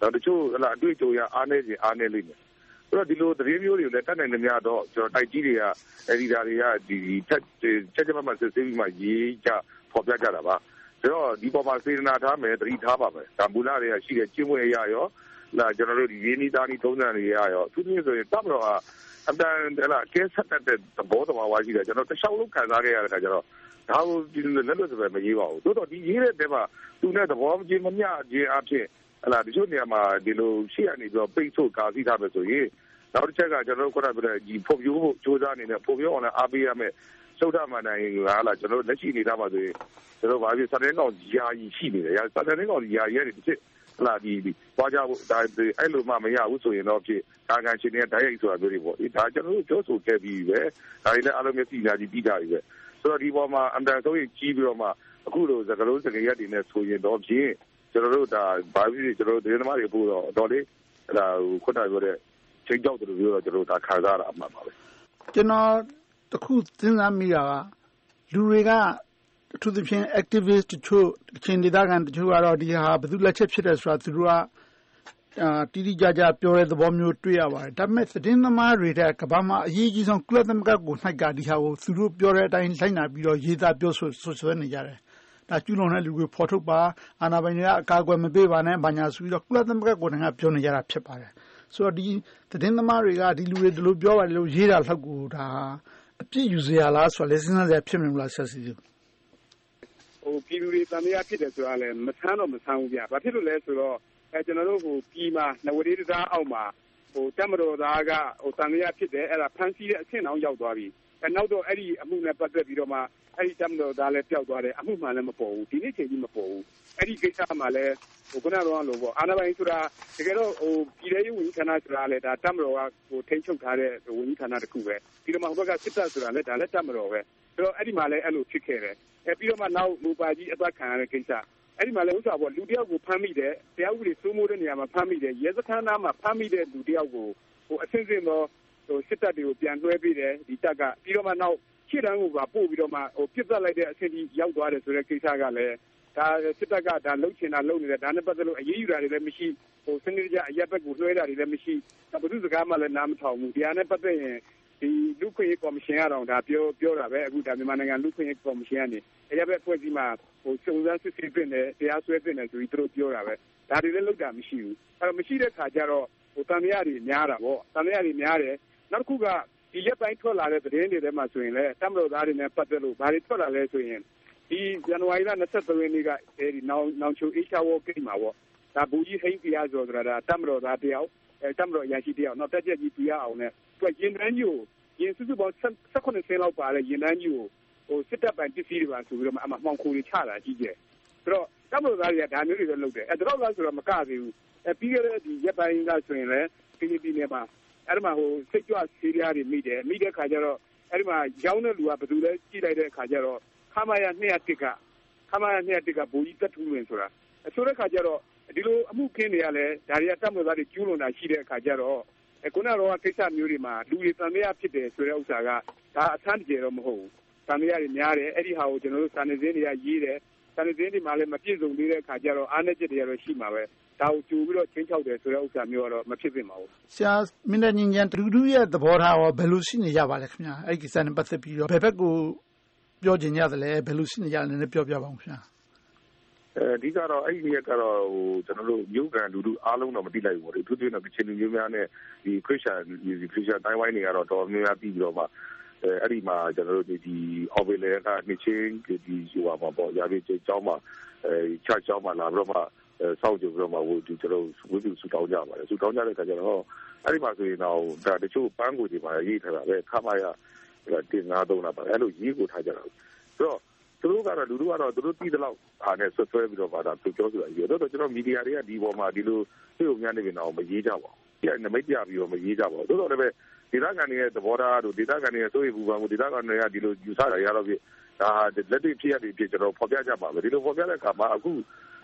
Speaker 7: တချို့ဟလာအတွေ့အကြုံရအားနည်းခြင်းအားနည်းလိမ့်မယ်ဆိုတော့ဒီလိုသတင်းမျိုးတွေကိုလည်းတတ်နိုင်နေများတော့ကျွန်တော်တိုက်ကြီးတွေကအဲဒီဒါတွေကဒီချက်ချက်ချက်မှမှစစ်ဆေးပြီးမှရေးကြဖော်ပြကြတာပါဆိုတော့ဒီပေါ်မှာစေတနာထားမယ်သတိထားပါမယ်ဒါမူလတွေကရှိတဲ့ကျင့်ဝတ်အရာရောလာကျွန်တော်တို့ဒီရင်းနှီးသားနှီးသုံးသပ်တွေရရောသူတို့ဆိုရင်တပ်မတော်ကအတန်ဟလာကဲဆက်တဲ့သဘောတဘာဝရှိတယ်ကျွန်တော်တခြားလုံးခံစားခဲ့ရတဲ့အခါကျတော့ဒါကိုဒီလက်လွတ်စပယ်မရေးပါဘူးတိုးတော့ဒီရေးတဲ့တဲမှာသူနဲ့သဘောချင်းမမျှခြင်းအဖြစ်ဟလာဒီလိုနေရာမှာဒီလိုရှိရနေပြီးတော့ပိတ်ဆို့ကာစီထားမယ်ဆိုရင်နောက်တစ်ချက်ကကျွန်တော်တို့ခုနကပြောတဲ့ဒီဖို့ပြိုးဖို့စူးစမ်းနေတဲ့ဖို့ပြိုးအောင်လည်းအားပေးရမယ်သုဒ္ဓမန္တန်ကဟာလာကျွန်တော်တို့လက်ရှိနေတာပါဆိုရင်ကျွန်တော်ဘာဖြစ်စတဲ့ကောင်ယာယီရှိနေတယ်စတဲ့ကောင်ယာယီရတယ်တစ်ချက်ဟလာဒီပွားကြဖို့ဒါအဲ့လိုမှမရဘူးဆိုရင်တော့ဖြစ်ကာကန်ချင်းတွေဓာတ်ရိုက်ဆိုတာမျိုးတွေပေါ့ဒါကျွန်တော်တို့ပြောဆိုခဲ့ပြီးပဲဒါတွေလည်းအားလုံးမျက်စိညာကြည့်ပြီးတာတွေပဲဆိုတော့ဒီပေါ်မှာအန်တန်ဆုံးရင်ကြီးပြီးတော့မှအခုလိုစကလုံးစကရက်တွေနဲ့ဆိုရင်တော့ဖြင့်ကျွန်တော်တို့ဒါဘာဖြစ်ကျွန်တော်တို့ဒေသမားတွေပို့တော့တော်လေးဟလာခုနကပြောတဲ့ချိန်ကြောက်တယ်လို့ပြောတော့ကျွန်တော်တို့ဒါခံစားရအမှန်ပါပဲ
Speaker 14: ကျွန်တော်တခုစဉ်းစားမိတာကလူတွေကအထူးသဖြင့် activist တချို့အချင်းဒေသခံတချို့ကတော့ဒီဟာဘယ်သူလက်ချက်ဖြစ်တယ်ဆိုတာသူတို့ကအာတိတိကျကျပြောတဲ့သဘောမျိုးတွေ့ရပါတယ်ဒါပေမဲ့သတင်းသမားတွေတဲ့ကမ္ဘာမှာအရေးကြီးဆုံးကုလသမဂ္ဂကိုနှိုက်ကဒီဟာကိုသူတို့ပြောတဲ့အတိုင်းလိုက်နာပြီးတော့ရေးသားပြောဆိုဆွဲနေကြတယ်ဒါကျူးလွန်တဲ့လူတွေဖော်ထုတ်ပါအာဏာပိုင်တွေကအကာအကွယ်မပေးပါနဲ့ဘာညာဆိုပြီးတော့ကုလသမဂ္ဂကိုနှိုက်ကပြောနေကြတာဖြစ်ပါတယ်ဆိုတော့ဒီသတင်းသမားတွေကဒီလူတွေဒီလိုပြောပါတယ်လို့ရေးတာလောက်ကိုဒါအပြစ်ယူစရာလားဆိုတော့လေစဉ်းစားစရာဖြစ်မလားဆက်စီဟ
Speaker 19: ိုပြည်သူတွေတန်တရားဖြစ်တယ်ဆိုတာလည်းမဆန်းတော့မဆန်းဘူးဗျဘာဖြစ်လို့လဲဆိုတော့အဲကျွန်တော်တို့ဟိုပြည်မှာနဝဒေသားအောက်မှာဟိုတက်မတော်သားကဟိုတန်တရားဖြစ်တယ်အဲ့ဒါဖန်ဆီးတဲ့အဆင့်အောင်ရောက်သွားပြီအဲနောက်တော့အဲ့ဒီအမှုနဲ့ပတ်သက်ပြီးတော့မှအဲ့ဒီတက်မတော်သားလည်းပျောက်သွားတယ်အမှုမှလည်းမပေါ်ဘူးဒီနေ့ချိန်ကြီးမပေါ်ဘူးအဲ့ဒီကိစ္စမှာလည်းဟိုခုနကတော့လို့ပေါ့အာဏာပိုင်ဆိုတာတကယ်တော့ဟိုပြည်ထောင်စုဝန်ကြီးဌာနဆိုတာလည်းဒါတက်မတော်ကဟိုထိန်းချုပ်ထားတဲ့ဝန်ကြီးဌာနတစ်ခုပဲပြီးတော့မှဟိုဘက်ကစစ်တပ်ဆိုတာလည်းဒါလည်းတက်မတော်ပဲဆိုတော့အဲ့ဒီမှာလည်းအဲ့လိုဖြစ်ခဲ့တယ်အဲပြီးတော့မှနောက်လူပါကြီးအသက်ခံရတဲ့ကိစ္စအဲ့ဒီမှာလည်းဥစ္စာပေါ့လူတယောက်ကိုဖမ်းမိတယ်တရားဥပဒေစိုးမိုးတဲ့နေရာမှာဖမ်းမိတယ်ရဲစခန်းသားမှာဖမ်းမိတဲ့လူတယောက်ကိုဟိုအဆင့်ဆင့်တော့ဟိုစစ်တပ်တွေကိုပြန်လွှဲပေးတယ်ဒီတပ်ကပြီးတော့မှနောက်ခြေတန်းကိုပါပို့ပြီးတော့မှဟိုပြစ်တက်လိုက်တဲ့အဆင့်ကြီးရောက်သွားတယ်ဆိုတဲ့ကိစ္စကလည်းဒါစစ်တပ်ကဒါလှုပ်ချင်တာလှုပ်နေတယ်ဒါနဲ့ပတ်သက်လို့အရေးယူတာတွေလည်းမရှိဟိုစနစ်ကြအရက်ဘက်ကိုလွှဲတာတွေလည်းမရှိဘယ်သူစကားမှလည်းနားမထောင်ဘူးတရားနဲ့ပတ်သက်ရင်ဒီလူခွင့်ရေးကော်မရှင်ကတော့ဒါပြောပြောတာပဲအခုဒါမြန်မာနိုင်ငံလူခွင့်ရေးကော်မရှင်ကနေအရက်ဘက်ဖွဲ့စည်းမှာဟိုစုံစမ်းစစ်ဆေးပြင်တယ်တရားစွဲပြင်တယ်ဆိုပြီးသူတို့ပြောတာပဲဒါတွေလည်းလုပ်တာမရှိဘူးအဲတော့မရှိတဲ့ခါကျတော့ဟိုတန်မြရတွေများတာပေါ့တန်မြရတွေများတယ်နောက်တစ်ခုကဒီရက်ပိုင်းထွက်လာတဲ့သတင်းတွေထဲမှာဆိုရင်လည်းတမတော်သားတွေနဲ့ပတ်သက်လို့ဘာတွေထွက်လာလဲဆိုရင်ဒီဇန်နဝါရီလ၂၃ရက်နေ့ကအဲဒီနောင်နောင်ချိုအေးချာဝကိတ်မှာပေါ့ဒါဘူကြီးဟိန်းပြားဆိုတော့ဒါတမတော်သားတယောက်အဲတမတော်ရရှိတယောက်နောက်တက်ချက်ကြီးပြရအောင်နဲ့သူကရင်တန်းကြီးကိုရင်စုစုပေါင်း၁၈ဆင်းလောက်ပါတဲ့ရင်တန်းကြီးကိုဟိုစစ်တပ်ပိုင်ပစ္စည်းတွေပါဆိုပြီးတော့အမှမှောင်ခိုတွေချတာကြီးကျယ်ဆိုတော့တမတော်သားတွေကဒါမျိုးတွေလည်းလုပ်တယ်အဲတော့လားဆိုတော့မကသေးဘူးအဲပြီးခဲ့တဲ့ဒီရက်ပိုင်းကဆိုရင်လည်းပြည်ပြည်နယ်မှာအဲ့ဒီမှာဟိုစိတ်ကြွဆေးပြားတွေမိတယ်မိတဲ့ခါကျတော့အဲ့ဒီမှာရောင်းတဲ့လူကဘယ်သူလဲကြည့်လိုက်တဲ့ခါကျတော့ခမာယာ၂၀၁ကခမာယာ၂၀၁ကဘူကြီးတက်ထူးဝင်ဆိုတာဆိုတဲ့ခါကျတော့ဒီလိုအမှုခင်းတွေကလည်းဒါတွေကတမတော်သားတွေကျူးလွန်တာရှိတဲ့ခါကျတော့ခုနကတော့ကိစ္စမျိုးတွေမှာလူတွေတန်တရားဖြစ်တယ်ဆိုတဲ့ဥစ္စာကဒါအဆန်းတကြယ်တော့မဟုတ်ဘူးတန်တရားတွေများတယ်အဲ့ဒီဟာကိုကျွန်တော်တို့စာနယ်ဇင်းတွေကရေးတယ်စာနယ်ဇင်းတွေမှာလည်းမပြည့်စုံသေးတဲ့အခါကျတော့အားနည်းချက်တွေကတော့ရှိမှာပဲဒါကိုကြိုပြီးတော့ချင်းချောက်တယ်ဆိုတဲ့ဥစ္စာမျိုးကတော့မဖြစ်သင့်ပါဘူး
Speaker 14: ဆရာမင်းတဲ့ညင်ညံတူတူရဲ့သဘောထားရောဘယ်လိုရှိနေကြပါလဲခင်ဗျာအဲ့ဒီကိစ္စနဲ့ပတ်သက်ပြီးတော့ဘယ်ဘက်ကိုပြောချင်ကြသလဲဘယ်လိုရှိနေကြလဲနည်းပြောပြပါဦးခင်ဗျာ
Speaker 7: အဲဒီကတော့အဲ့ဒီရက်ကတော့ဟိုကျွန်တော်တို့မြို့ကန်လူလူအားလုံးတော့မသိလိုက်ဘူးပေါ့ဒီသူတို့ကချင်းလူမျိုးများနဲ့ဒီခရစ်ယာန်ဒီခရစ်ယာန်တိုင်းဝိုင်းတွေကတော့တော်များများပြီးပြီးတော့မှအဲအဲ့ဒီမှာကျွန်တော်တို့ဒီဒီအော်ဘီလေကနေချင်းဒီဟိုပါပေါ့ရာဘီကျောင်းမှာအဲချာကျောင်းမှာလာပြီးတော့မှစောင့်ကြည့်ပြီးတော့မှဟိုဒီကျွန်တော်ဝိသုဆူတောင်းကြပါတယ်ဆူတောင်းကြတဲ့အခါကျတော့အဲ့ဒီမှာဆိုရင်တော့ဒါတချို့ပန်းကိုတွေမှာရေးထားတာပဲခမာရတင်ငါးသုံးတာပါအဲ့လိုရေးကိုထားကြတာဆိုတော့သူတို့ကတော့လူတို့ကတော့သူတို့တည်တဲ့လောက်အားနဲ့ဆွဆွဲပြီးတော့ပါတာသူပြောဆိုတာကြီးတော့ကျွန်တော်မီဒီယာတွေကဒီပေါ်မှာဒီလိုသို့များနေပြီတော့မရေးကြပါဘူး။ဒီနမိတ်ပြပြီးတော့မရေးကြပါဘူး။သို့တော်လည်းပဲဒေသခံတွေရဲ့သဘောထားတို့ဒေသခံတွေရဲ့စိုးရိမ်ပူပန်မှုဒေသခံတွေကဒီလိုယူဆတာရတော့ဖြစ်ဒါဟာလက်တွေ့ဖြစ်ရတဲ့ဖြစ်ကျွန်တော်ဖော်ပြကြပါမယ်။ဒီလိုဖော်ပြတဲ့အခါမှာအခု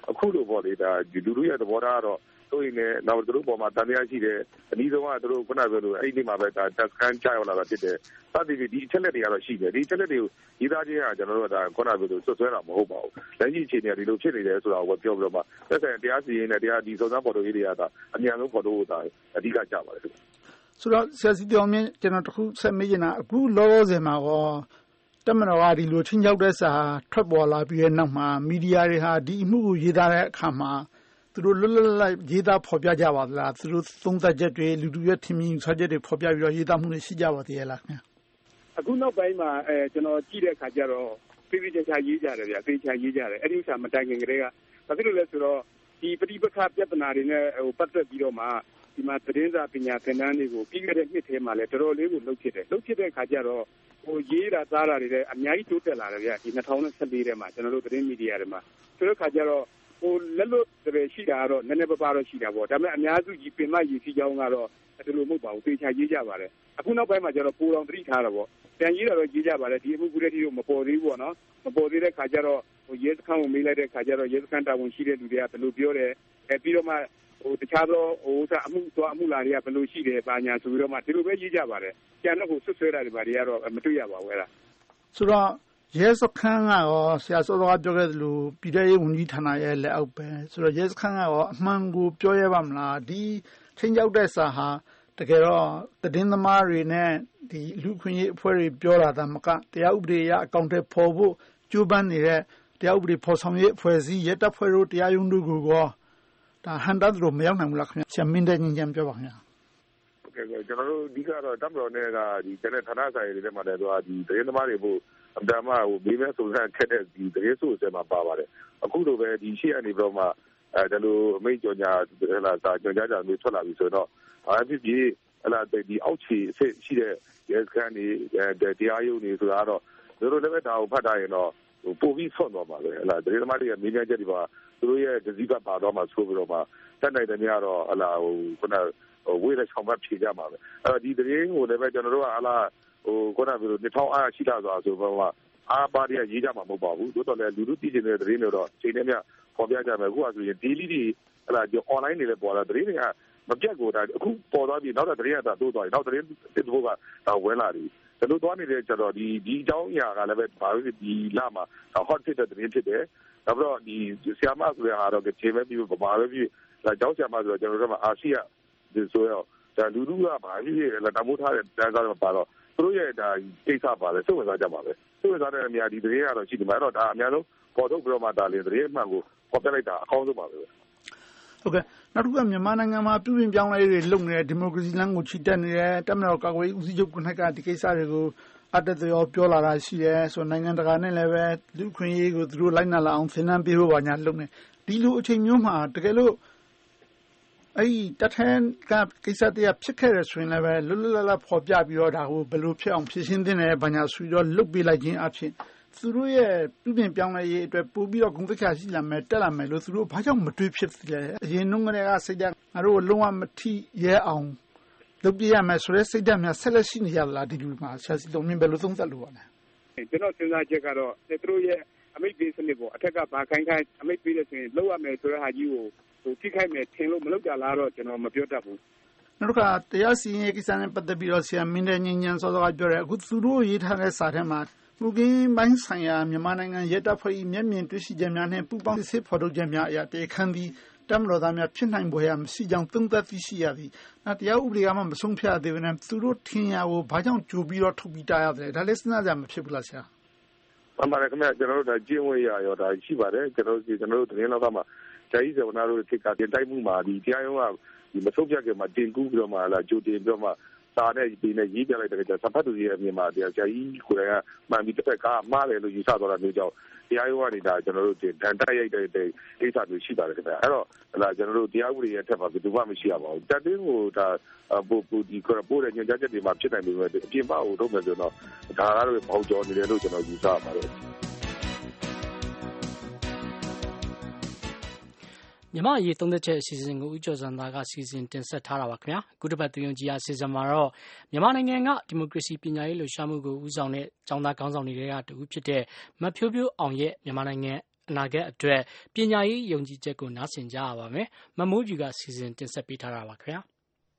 Speaker 7: အခုလိုပေါ့လေဒါဒီလူလူရဲ့သဘောထားကတော့တို့ရင်လည်းနောက်တို့ပေါ်မှာတန်တရားရှိတယ်အနည်းဆုံးကတို့ခုနပြောလို့အဲ့ဒီမှာပဲဒါတက်စကန်ချရောက်လာတာဖြစ်တယ်စသည်ဖြင့်ဒီအချက်လက်တွေကတော့ရှိတယ်ဒီအချက်လက်တွေကိုရေးသားခြင်းကကျွန်တော်တို့ကဒါခုနပြောလို့ဆွဆွဲတာမဟုတ်ပါဘူးလက်ရှိအခြေအနေကဒီလိုဖြစ်နေတယ်ဆိုတာကိုပြောပြီးတော့မှသက်ဆိုင်တရားစီရင်နဲ့တရားဒီစုံစမ်းပေါ်တော်ရေးတွေကဒါအများဆုံးပေါ်တော်တာအဓိကကြပါတယ်
Speaker 14: ဆိုတော့ဆရာစီတောင်းမြင့်ကျွန်တော်တခုဆက်မေးချင်တာအခုလောလောဆယ်မှာရောတမန်တော်ကဒီလိုချင်းချောက်တဲ့စာထွက်ပေါ်လာပြီးတဲ့နောက်မှာမီဒီယာတွေဟာဒီအမှုကိုရေးသားတဲ့အခါမှာသူတို့လွတ်လွတ်လပ်လပ်ရေးသားဖော်ပြကြပါသလားသူတို့သုံးသပ်ချက်တွေလူလူရဲ့ထင်မြင်ယူဆချက်တွေဖော်ပြပြီးတော့ရေးသားမှုတွေရှိကြပါသေးရဲ့လားခင်ဗျာ
Speaker 19: အခုနောက်ပိုင်းမှာအဲကျွန်တော်ကြည့်တဲ့အခါကျတော့ပြပြချာချာရေးကြတယ်ဗျာသိချာရေးကြတယ်အဲ့ဒီဥစ္စာမတိုင်ခင်ကတည်းကဘာဖြစ်လို့လဲဆိုတော့ဒီပဋိပက္ခပြဿနာတွေနဲ့ဟိုပတ်သက်ပြီးတော့မှဒီမှာသတင်းစာပညာသင်တန်းတွေကိုပြီးခဲ့တဲ့နှစ်ထဲမှာလည်းတော်တော်လေးကိုလှုပ်ဖြစ်တယ်လှုပ်ဖြစ်တဲ့အခါကျတော့ဟိုရေးတာသားတာတွေလည်းအများကြီးတိုးတက်လာတယ်ဗျာဒီ၂၀၁၄ထဲမှာကျွန်တော်တို့သတင်းမီဒီယာတွေမှာဆိုတဲ့အခါကျတော့ဟိုလက်လွတ်တွေရှိတာကတော့နည်းနည်းပါးပါးတော့ရှိတာပေါ့ဒါပေမဲ့အများစုကြီးပင်မရည်စီးကြောင်းကတော့ဒီလိုမဟုတ်ပါဘူးသေချာရေးကြပါတယ်အခုနောက်ပိုင်းမှာကျတော့ပိုတော်သတိထားတာပေါ့ပြန်ရေးတာတော့ရေးကြပါတယ်ဒီအမှုကူတဲ့တီတို့မပေါ်သေးဘူးပေါ့နော်မပေါ်သေးတဲ့ခါကျတော့ဟိုရဲစခန်းကိုမေးလိုက်တဲ့ခါကျတော့ရဲစခန်းတာဝန်ရှိတဲ့လူတွေကဘယ်လိုပြောတယ်အဲပြီးတော့မှဟိုတခြားသောဟိုအမှုသွားအမှုလာတွေကဘယ်လိုရှိတယ်ပါညာဆိုပြီးတော့မှဒီလိုပဲရေးကြပါတယ်ကျန်တော့ဟိုဆွဆွဲတာတွေဘာတွေကတော့မတွေ့ရပါဘူးအဲ့ဒါ
Speaker 14: ဆိုတော့ရဲစခန်းကရောဆရာစောစောကပြောခဲ့သလိုပြည်ထောင်ရေးဝန်ကြီးဌာနရဲ့လက်အောက်ပဲဆိုတော့ရဲစခန်းကရောအမှန်ကိုပြောရပါမလားဒီချင်းကြောက်တဲ့စာဟာတကယ်တော့သတင်းသမားတွေနဲ့ဒီလူခွင့်ရေးအဖွဲ့တွေပြောတာဒါမကတရားဥပဒေအရအကောင့်တွေပေါ်ဖို့ကြိုးပမ်းနေတဲ့တရားဥပဒေဖော်ဆောင်ရေးအဖွဲ့အစည်းရဲတပ်ဖွဲ့တို့တရားရုံးတို့ကိုရောဒါဟန်တာတို့မရောက်နိုင်ဘူးလားခင်ဗျဆရာမင်းတဲ့ညင်ကြံပြောပါခင်ဗျာ
Speaker 7: ဟုတ်ကဲ့ကျွန်တော်တို့အဓိကတော့တပ်မတော်နဲ့ကဒီကျတဲ့ဌာနဆိုင်တွေထဲမှာလည်းသူကဒီသတင်းသမားတွေဖို့အမှန်မှဟိုဘေးမဲ့စုံစမ်းခက်တဲ့ဒီသတင်းဆိုစဲမှာပါပါတယ်အခုလိုပဲဒီရှေ့အနေပြီးတော့မှအဲဒါလိုအမိတ်ကြော်ညာဟလာစာကြော်ညာကြမျိုးထွက်လာပြီဆိုတော့အားဖြစ်ပြီးဟလာဒီအောက်ခြေအစ်ရှိတဲ့ရဲစခန်းတွေတရားရုံးတွေဆိုတာတော့တို့တို့လည်းပဲဒါကိုဖတ်ထားရင်တော့ပိုပြီးဆွတ်သွားပါလေဟလာသတင်းသမားတွေကမေးမြန်းချက်တွေပါသူတို့ရဲ့ဒစီကပါတော့မှဆိုပြီးတော့မှတက်နိုင်တယ်များတော့ဟလာဟိုခုနဝေးတဲ့ဆောင်ပတ်ဖြေကြမှာပဲအဲ့တော့ဒီသတင်းကိုလည်းပဲကျွန်တော်တို့ကဟလာဟိုခုနကပြောနှစ်ထောင်အားရှိတာဆိုတာဆိုတော့အားပါးတွေကရေးကြမှာမဟုတ်ပါဘူးတိုးတော်လည်းလူလူတည်နေတဲ့သတင်းတွေတော့ချိန်နဲ့မြပေါ်ပြကြမယ်အခုကဆိုရင် daily တွေဟလာ online တွေလည်းပေါ်လာသတင်းတွေကမပြတ်ကိုဒါအခုပေါ်သွားပြီနောက်တော့သတင်းကသာတိုးသွားပြီနောက်သတင်းတစ်ပုဒ်ကဒါဝဲလာပြီဒါလို့သွားနေတဲ့ကျတော့ဒီဒီအကြောင်းအရာကလည်းပဲဘာလို့ဒီလာမှာ hot ဖြစ်တဲ့သတင်းဖြစ်တယ်နောက်တော့ဒီဆီယာမဆိုတဲ့ဟာတော့ခြေပဲပြီးဗမာပဲပြီးဒါကြောက်ဆီယာမဆိုတော့ကျွန်တော်တို့ကအာဆီယဒီဆိုတော့ဒါလူလူကဘာဖြစ်လဲတမိုးထားတဲ့တန်းကားတော့ပါတော့သူတို့ရဲ့ဒါကိစ္စပါလေစိတ်ဝင်စားကြပါပဲစိတ်ဝင်စားတဲ့အများဒီသတင်းကတော့ရှိတယ်မှာတော့ဒါအများဆုံးပေါ်ထုတ်ပြီးတော့မှဒါလေသတင်းအမှန်ကိုပေါ်ပြလိုက်တာအကောင်းဆုံးပါပဲ
Speaker 14: ဟုတ်ကဲ့နောက်တစ်ခုကမြန်မာနိုင်ငံမှာပြည်ပြင်ပြောင်းလဲရေးတွေလုပ်နေတဲ့ဒီမိုကရေစီလမ်းကိုချီတက်နေတဲ့တပ်မတော်ကာကွယ်ရေးဦးစီးချုပ်ကဒီကိစ္စတွေကိုအတတော်ပြောလာတာရှိတယ်ဆိုနိုင်ငံတကာနဲ့လည်းပဲလူခွင့်ရေးကိုသူတို့လိုက်နာလာအောင်သင်တန်းပေးဖို့ပါညာလုပ်နေဒီလိုအချိန်မျိုးမှာတကယ်လို့အဲ့ဒီတထန်ကကိစ္စတရားဖြစ်ခဲ့ရဆိုရင်လည်းပဲလွတ်လွတ်လပ်လပ်ဖော်ပြပြီးတော့ဒါကိုဘယ်လိုဖြစ်အောင်ဖြည့်ရှင်းသင့်တယ်ဘာညာဆွေးတော့လုပ်ပေးလိုက်ခြင်းအဖြစ်သူတို့ရဲ့ပြည်ပြင်ပြောင်းလဲရေးအတွက်ပို့ပြီးတော့ဂုဏ်သိက္ခာရှိလာမယ်တက်လာမယ်လို့သူတို့ဘာကြောင့်မတွေးဖြစ်လဲအရင်နှုန်းကလေးကစိတ်ဓာတ်ငါတို့လုံးဝမထိရဲအောင်လုပ်ပြရမယ်ဆိုတဲ့စိတ်ဓာတ်များဆက်လက်ရှိနေရလားဒီလူမှာဆရာစီတော်မြင်ဘယ်လိုသုံးသပ်လို့ပါလဲ
Speaker 19: ကျွန်တော်စဉ်းစားချက်ကတော့သူတို့ရဲ့အမိတ်ပေးစနစ်ပေါ့အထက်ကဘာခိုင်းခိုင်းအမိတ်ပေးတဲ့ဆိုရင်လောက်ရမယ်ဆိုတဲ့ဟာကြီးကိုဟိုထိခိုက်မယ်ထင်လို့မလုပ်ကြလားတော့ကျွန်တော်မပြောတတ်ဘူး
Speaker 14: နောက်တစ်ခါတရားစီရင်ရေးကိစ္စနဲ့ပတ်သက်ပြီးတော့ဆရာမင်းတဲ့ညဉ့်ညံစောစောကပြောတယ်အခုသူတို့ရေးထားတဲ့စာထဲမှာမူကင်းပိုင်းဆိုင်ရာမြန်မာနိုင်ငံရဲတပ်ဖွဲ့၏မျက်မြင်တွေ့ရှိချက်များနဲ့ပူးပေါင်းစစ်ဖော်ထုတ်ချက်များအရာတရားခံပြီးတမတော်သားများဖြစ်နိုင်ပွဲရမရှိကြောင်းသုံးသပ်သိရှိရသည်။နောက်တရားဥပဒေကမှမဆုံးဖြတ်သေးဘဲနဲ့သူတို့ထင်ရကိုဘာကြောင့်ကြိုပြီးတော့ထုတ်ပြီးတားရတယ်ဒါလည်းစဉ်းစားကြမဖြစ်ဘူးလားဆရာ
Speaker 7: ။မှန်ပါတယ်ခင်ဗျကျွန်တော်တို့ဒါကျင့်ဝတ်ရရောဒါရှိပါတယ်ကျွန်တော်တို့ကျွန်တော်တို့သတင်းလောကမှာဂျာကြီးစေဝနာတို့ခေတ်ကတင်တိုက်မှုမှာဒီတရားရုံးကဒီမဆုံးဖြတ်ခင်မှာတင်ကူးပြီးတော့မှလာကြိုတင်ပြီးတော့မှစာနဲ့ဒီနဲ့ရေးပြလိုက်တဲ့ကြစဖတ်သူရဲ့အမြင်မှာတရားဂျာကြီးကိုယ်တိုင်ကမှန်ပြီးတစ်ဖက်ကမှားတယ်လို့ယူဆသွားတာမျိုးကြောင့်တရားရုံးကနေဒါကျွန်တော်တို့တန်တိုက်ရိုက်တဲ့ကိစ္စမျိုးရှိပါတယ်ခင်ဗျအဲ့တော့ဟလာကျွန်တော်တို့တရားဥပဒေရဲ့အထက်မှာဘယ်သူမှမရှိရပါဘူးတက်တင်းကိုဒါပို့ပို့ဒီကပို့တဲ့ညွှန်ကြားချက်တွေမှာဖြစ်နိုင်ပေမဲ့အပြင်ပကိုထုတ်မယ်ဆိုတော့ဒါကတော့မဟုတ်ကြောနေတယ်လို့ကျွန်တော်ယူဆပါတယ်
Speaker 2: မြန်မာအရေးသုံးသက်ချက်အစီအစဉ်ကိုဦးကျော်စံသားကစီစဉ်တင်ဆက်ထားတာပါခင်ဗျာခုတစ်ပတ်သူယုံကြည်အစီအစဉ်မှာတော့မြန်မာနိုင်ငံကဒီမိုကရေစီပညာရေးလှုပ်ရှားမှုကိုဦးဆောင်တဲ့ကျောင်းသားခေါင်းဆောင်တွေကတူဖြစ်တဲ့မဖြိုးဖြိုးအောင်ရဲ့မြန်မာနိုင်ငံအနာဂတ်အတွက်ပညာရေးယုံကြည်ချက်ကိုနားဆင်ကြရပါမယ်။မမိုးကြီးကစီစဉ်တင်ဆက်ပေးထားတာပါခင်ဗျာ။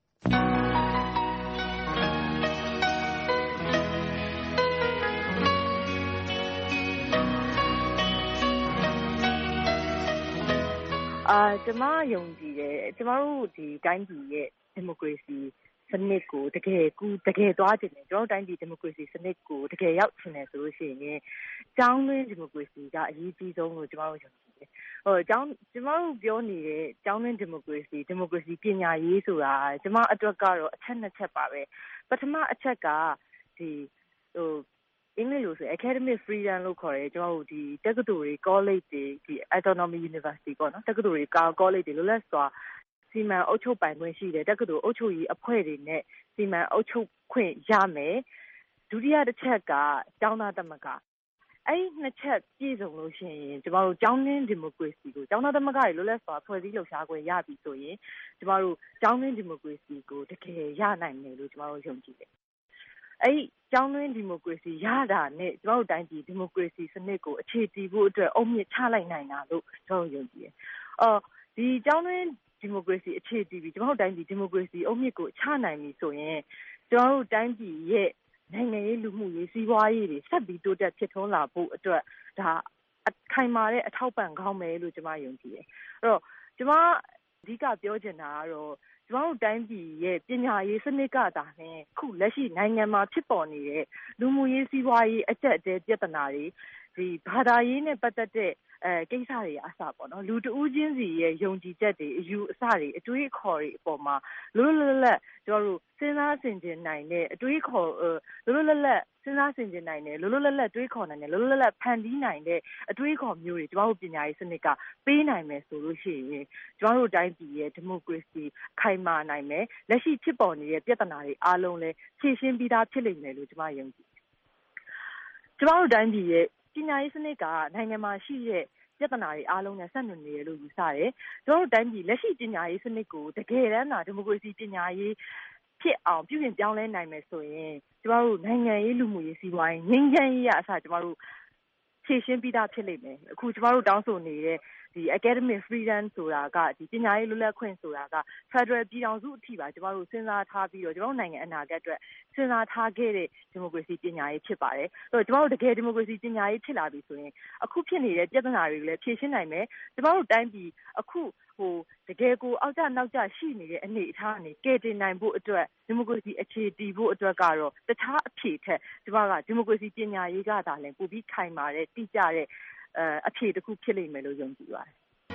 Speaker 12: အာကျမယုံကြည်တယ်ကျမတို့ဒီတိုင်းပြည်ရဲ့ဒီမိုကရေစီစနစ်ကိုတကယ်ကူတကယ်သွားခြင်းနဲ့ကျွန်တော်တိုင်းပြည်ဒီမိုကရေစီစနစ်ကိုတကယ်ရောက်ခြင်းနဲ့ဆိုလို့ရှိရင်ကျောင်းတွင်းဒီမိုကရေစီကအရေးကြီးဆုံးလို့ကျွန်တော်တို့ယုံကြည်တယ်ဟိုကျောင်းကျွန်တော်တို့ပြောနေတဲ့ကျောင်းတွင်းဒီမိုကရေစီဒီမိုကရေစီပညာရေးဆိုတာကျွန်မအတွက်ကတော့အချက်နှစ်ချက်ပါပဲပထမအချက်ကဒီဟိုအင်္ဂလိပ်လိုဆို academic freedom လို့ခေါ်တယ်ကျွန်တော်တို့ဒီတက္ကသိုလ်တွေ college တွေဒီ autonomy university ပေါ့နော်တက္ကသိုလ်တွေ college တွေလွတ်လပ်စွာစီမံအုပ်ချုပ်ပိုင်ခွင့်ရှိတယ်တက္ကသိုလ်အုပ်ချုပ်ရေးအဖွဲ့တွေနဲ့စီမံအုပ်ချုပ်ခွင့်ရမယ်ဒုတိယတစ်ချက်ကကျောင်းသားသမဂ္ဂအဲ့ဒီနှစ်ချက်ပြည့်စုံလို့ရှိရင်ကျမတို့ကျောင်းတွင်းဒီမိုကရေစီကိုကျောင်းသားသမဂ္ဂတွေလွတ်လပ်စွာဖွဲ့စည်းလှုပ်ရှားခွင့်ရပြီဆိုရင်ကျမတို့ကျောင်းတွင်းဒီမိုကရေစီကိုတကယ်ရနိုင်မယ်လို့ကျမတို့ယုံကြည်တယ်အဲ့ဒီကျောင်းတွင်းဒီမိုကရေစီရတာနဲ့ကျမတို့တိုင်းပြည်ဒီမိုကရေစီစနစ်ကိုအခြေတည်ဖို့အတွက်အုံမြင့်ချလိုက်နိုင်တာလို့ကျမတို့ယုံကြည်တယ်အော်ဒီကျောင်းတွင်းဒီမိုကရေစီအခြေတည်ပြီးကျမတို့တိုင်းပြည်ဒီမိုကရေစီအုံမြင့်ကိုချနိုင်ပြီဆိုရင်ကျမတို့တိုင်းပြည်ရဲ့နိုင်ငံရေးလူမှုရေးစီးပွားရေးတွေဆက်ပြီးတိုးတက်ဖြစ်ထွန်းလာဖို့အတွက်ဒါအခိုင်မာတဲ့အထောက်ပံ့ကောင်းမယ်လို့ကျမယုံကြည်တယ်အဲ့တော့ကျမအဓိကပြောချင်တာကတော့ကျမတို့တိုင်းပြည်ရဲ့ပညာရေးစနစ်ကသာနဲ့ခုလက်ရှိနိုင်ငံမှာဖြစ်ပေါ်နေတဲ့လူမှုရေးစီးပွားရေးအကျပ်အတည်းပြဿနာတွေဒီဘာသာရေးနဲ့ပတ်သက်တဲ့အဲကိစ္စတွေအစပေါ့နော်လူတဦးချင်းစီရဲ့ယုံကြည်ချက်တွေအယူအဆတွေအတွေးအခေါ်တွေအပေါ်မှာလွတ်လွတ်လပ်လပ်ကျွန်တော်တို့စဉ်းစားဆင်ခြင်နိုင်တဲ့အတွေးအခေါ်လွတ်လွတ်လပ်လပ်စဉ်းစားဆင်ခြင်နိုင်တဲ့လွတ်လွတ်လပ်လပ်တွေးခေါ်နိုင်တဲ့လွတ်လွတ်လပ်လပ်ဖန်တီးနိုင်တဲ့အတွေးအခေါ်မျိုးတွေကျွန်တော်တို့ပညာရေးစနစ်ကပေးနိုင်မယ်ဆိုလို့ရှိရင်ကျွန်တော်တို့တိုင်းပြည်ရဲ့ဒီမိုကရေစီခိုင်မာနိုင်မယ်လက်ရှိဖြစ်ပေါ်နေတဲ့ပြဿနာတွေအားလုံးလည်းဖြေရှင်းပြီးသားဖြစ်လိမ့်မယ်လို့ကျွန်မယုံကြည်ကျွန်တော်တို့တိုင်းပြည်ရဲ့ပညာရေးစနစ်ကနိုင်ငံမှာရှိတဲ့ပြဿနာတွေအားလုံးနဲ့ဆက်နွယ်နေရလို့ယူဆတယ်။ကျွန်တော်တို့တိုင်းပြည်လက်ရှိပညာရေးစနစ်ကိုတကယ်တမ်းသာဒီမိုကရေစီပညာရေးဖြစ်အောင်ပြုပြင်ပြောင်းလဲနိုင်မယ်ဆိုရင်ကျွန်တော်တို့နိုင်ငံရေးလူမှုရေးစီးပွားရေးငြိမ်းချမ်းရေးအစားကျွန်တော်တို့ဖြည့်ရှင်းပြီးသားဖြစ်လိမ့်မယ်။အခုကျွန်တော်တို့တောင်းဆိုနေတဲ့ဒီ academic freedom ဆိုတာကဒီပညာရေးလွတ်လပ်ခွင့်ဆိုတာက Federal ပြည်ထောင်စုအထိပါကျွန်တော်တို့စဉ်းစားထားပြီးတော့ကျွန်တော်တို့နိုင်ငံအနာဂတ်အတွက်စဉ်းစားထားခဲ့တဲ့ဒီမိုကရေစီပညာရေးဖြစ်ပါတယ်။အဲ့တော့ကျွန်တော်တို့တကယ်ဒီမိုကရေစီပညာရေးဖြစ်လာပြီဆိုရင်အခုဖြစ်နေတဲ့ပြဿနာတွေကိုလည်းဖြေရှင်းနိုင်မယ်။ကျွန်တော်တို့တိုင်းပြည်အခုဟိုတကယ်ကိုအောက်ကျနောက်ကျရှိနေတဲ့အနေအထားကနေကယ်တင်နိုင်ဖို့အတွက်ဒီမိုကရေစီအခြေတည်ဖို့အတွက်ကတော့တခြားအဖြေထက်ကျွန်တော်ကဒီမိုကရေစီပညာရေးကသာလည်းပိုပြီးခိုင်မာတဲ့တိကျတဲ့အဖြေတစ်ခုဖြစ်လိမ့်မယ်လို့ယုံကြည်ပါတယ်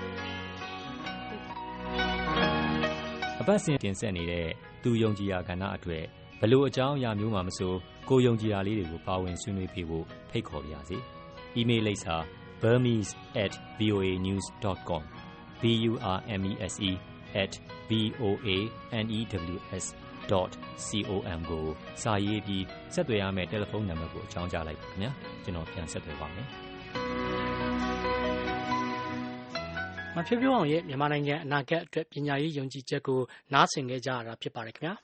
Speaker 17: အပတ်စဉ်တင်ဆက်နေတဲ့သူယုံကြည်ရာကဏ္ဍအတွက်ဘလို့အကြောင်းအရာမျိုးမှမဆိုကိုယုံကြည်ရာလေးတွေကိုပါဝင်ဆွေးနွေးပေးဖို့ဖိတ်ခေါ်ပါရစေ။ email လိပ်စာ burmese at voa news dot com b u r m e s e at v o a n e w s dot com ကိုစာရေးပြီးဆက်သွယ်ရမယ့်တယ်လီဖုန်းနံပါတ်ကိုအကြောင်းကြားလိုက်ပါခင်ဗျာကျွန်တော်ပြန်ဆက်သွယ်ပါမယ်
Speaker 2: မဖြစ်ပြောအောင်ရဲ့မြန်မာနိုင်ငံအနာဂတ်အတွက်ပညာရေးယုံကြည်ချက်ကိုနားဆင်ခဲ့ကြရတာဖြစ်ပါတယ်ခင်ဗျာ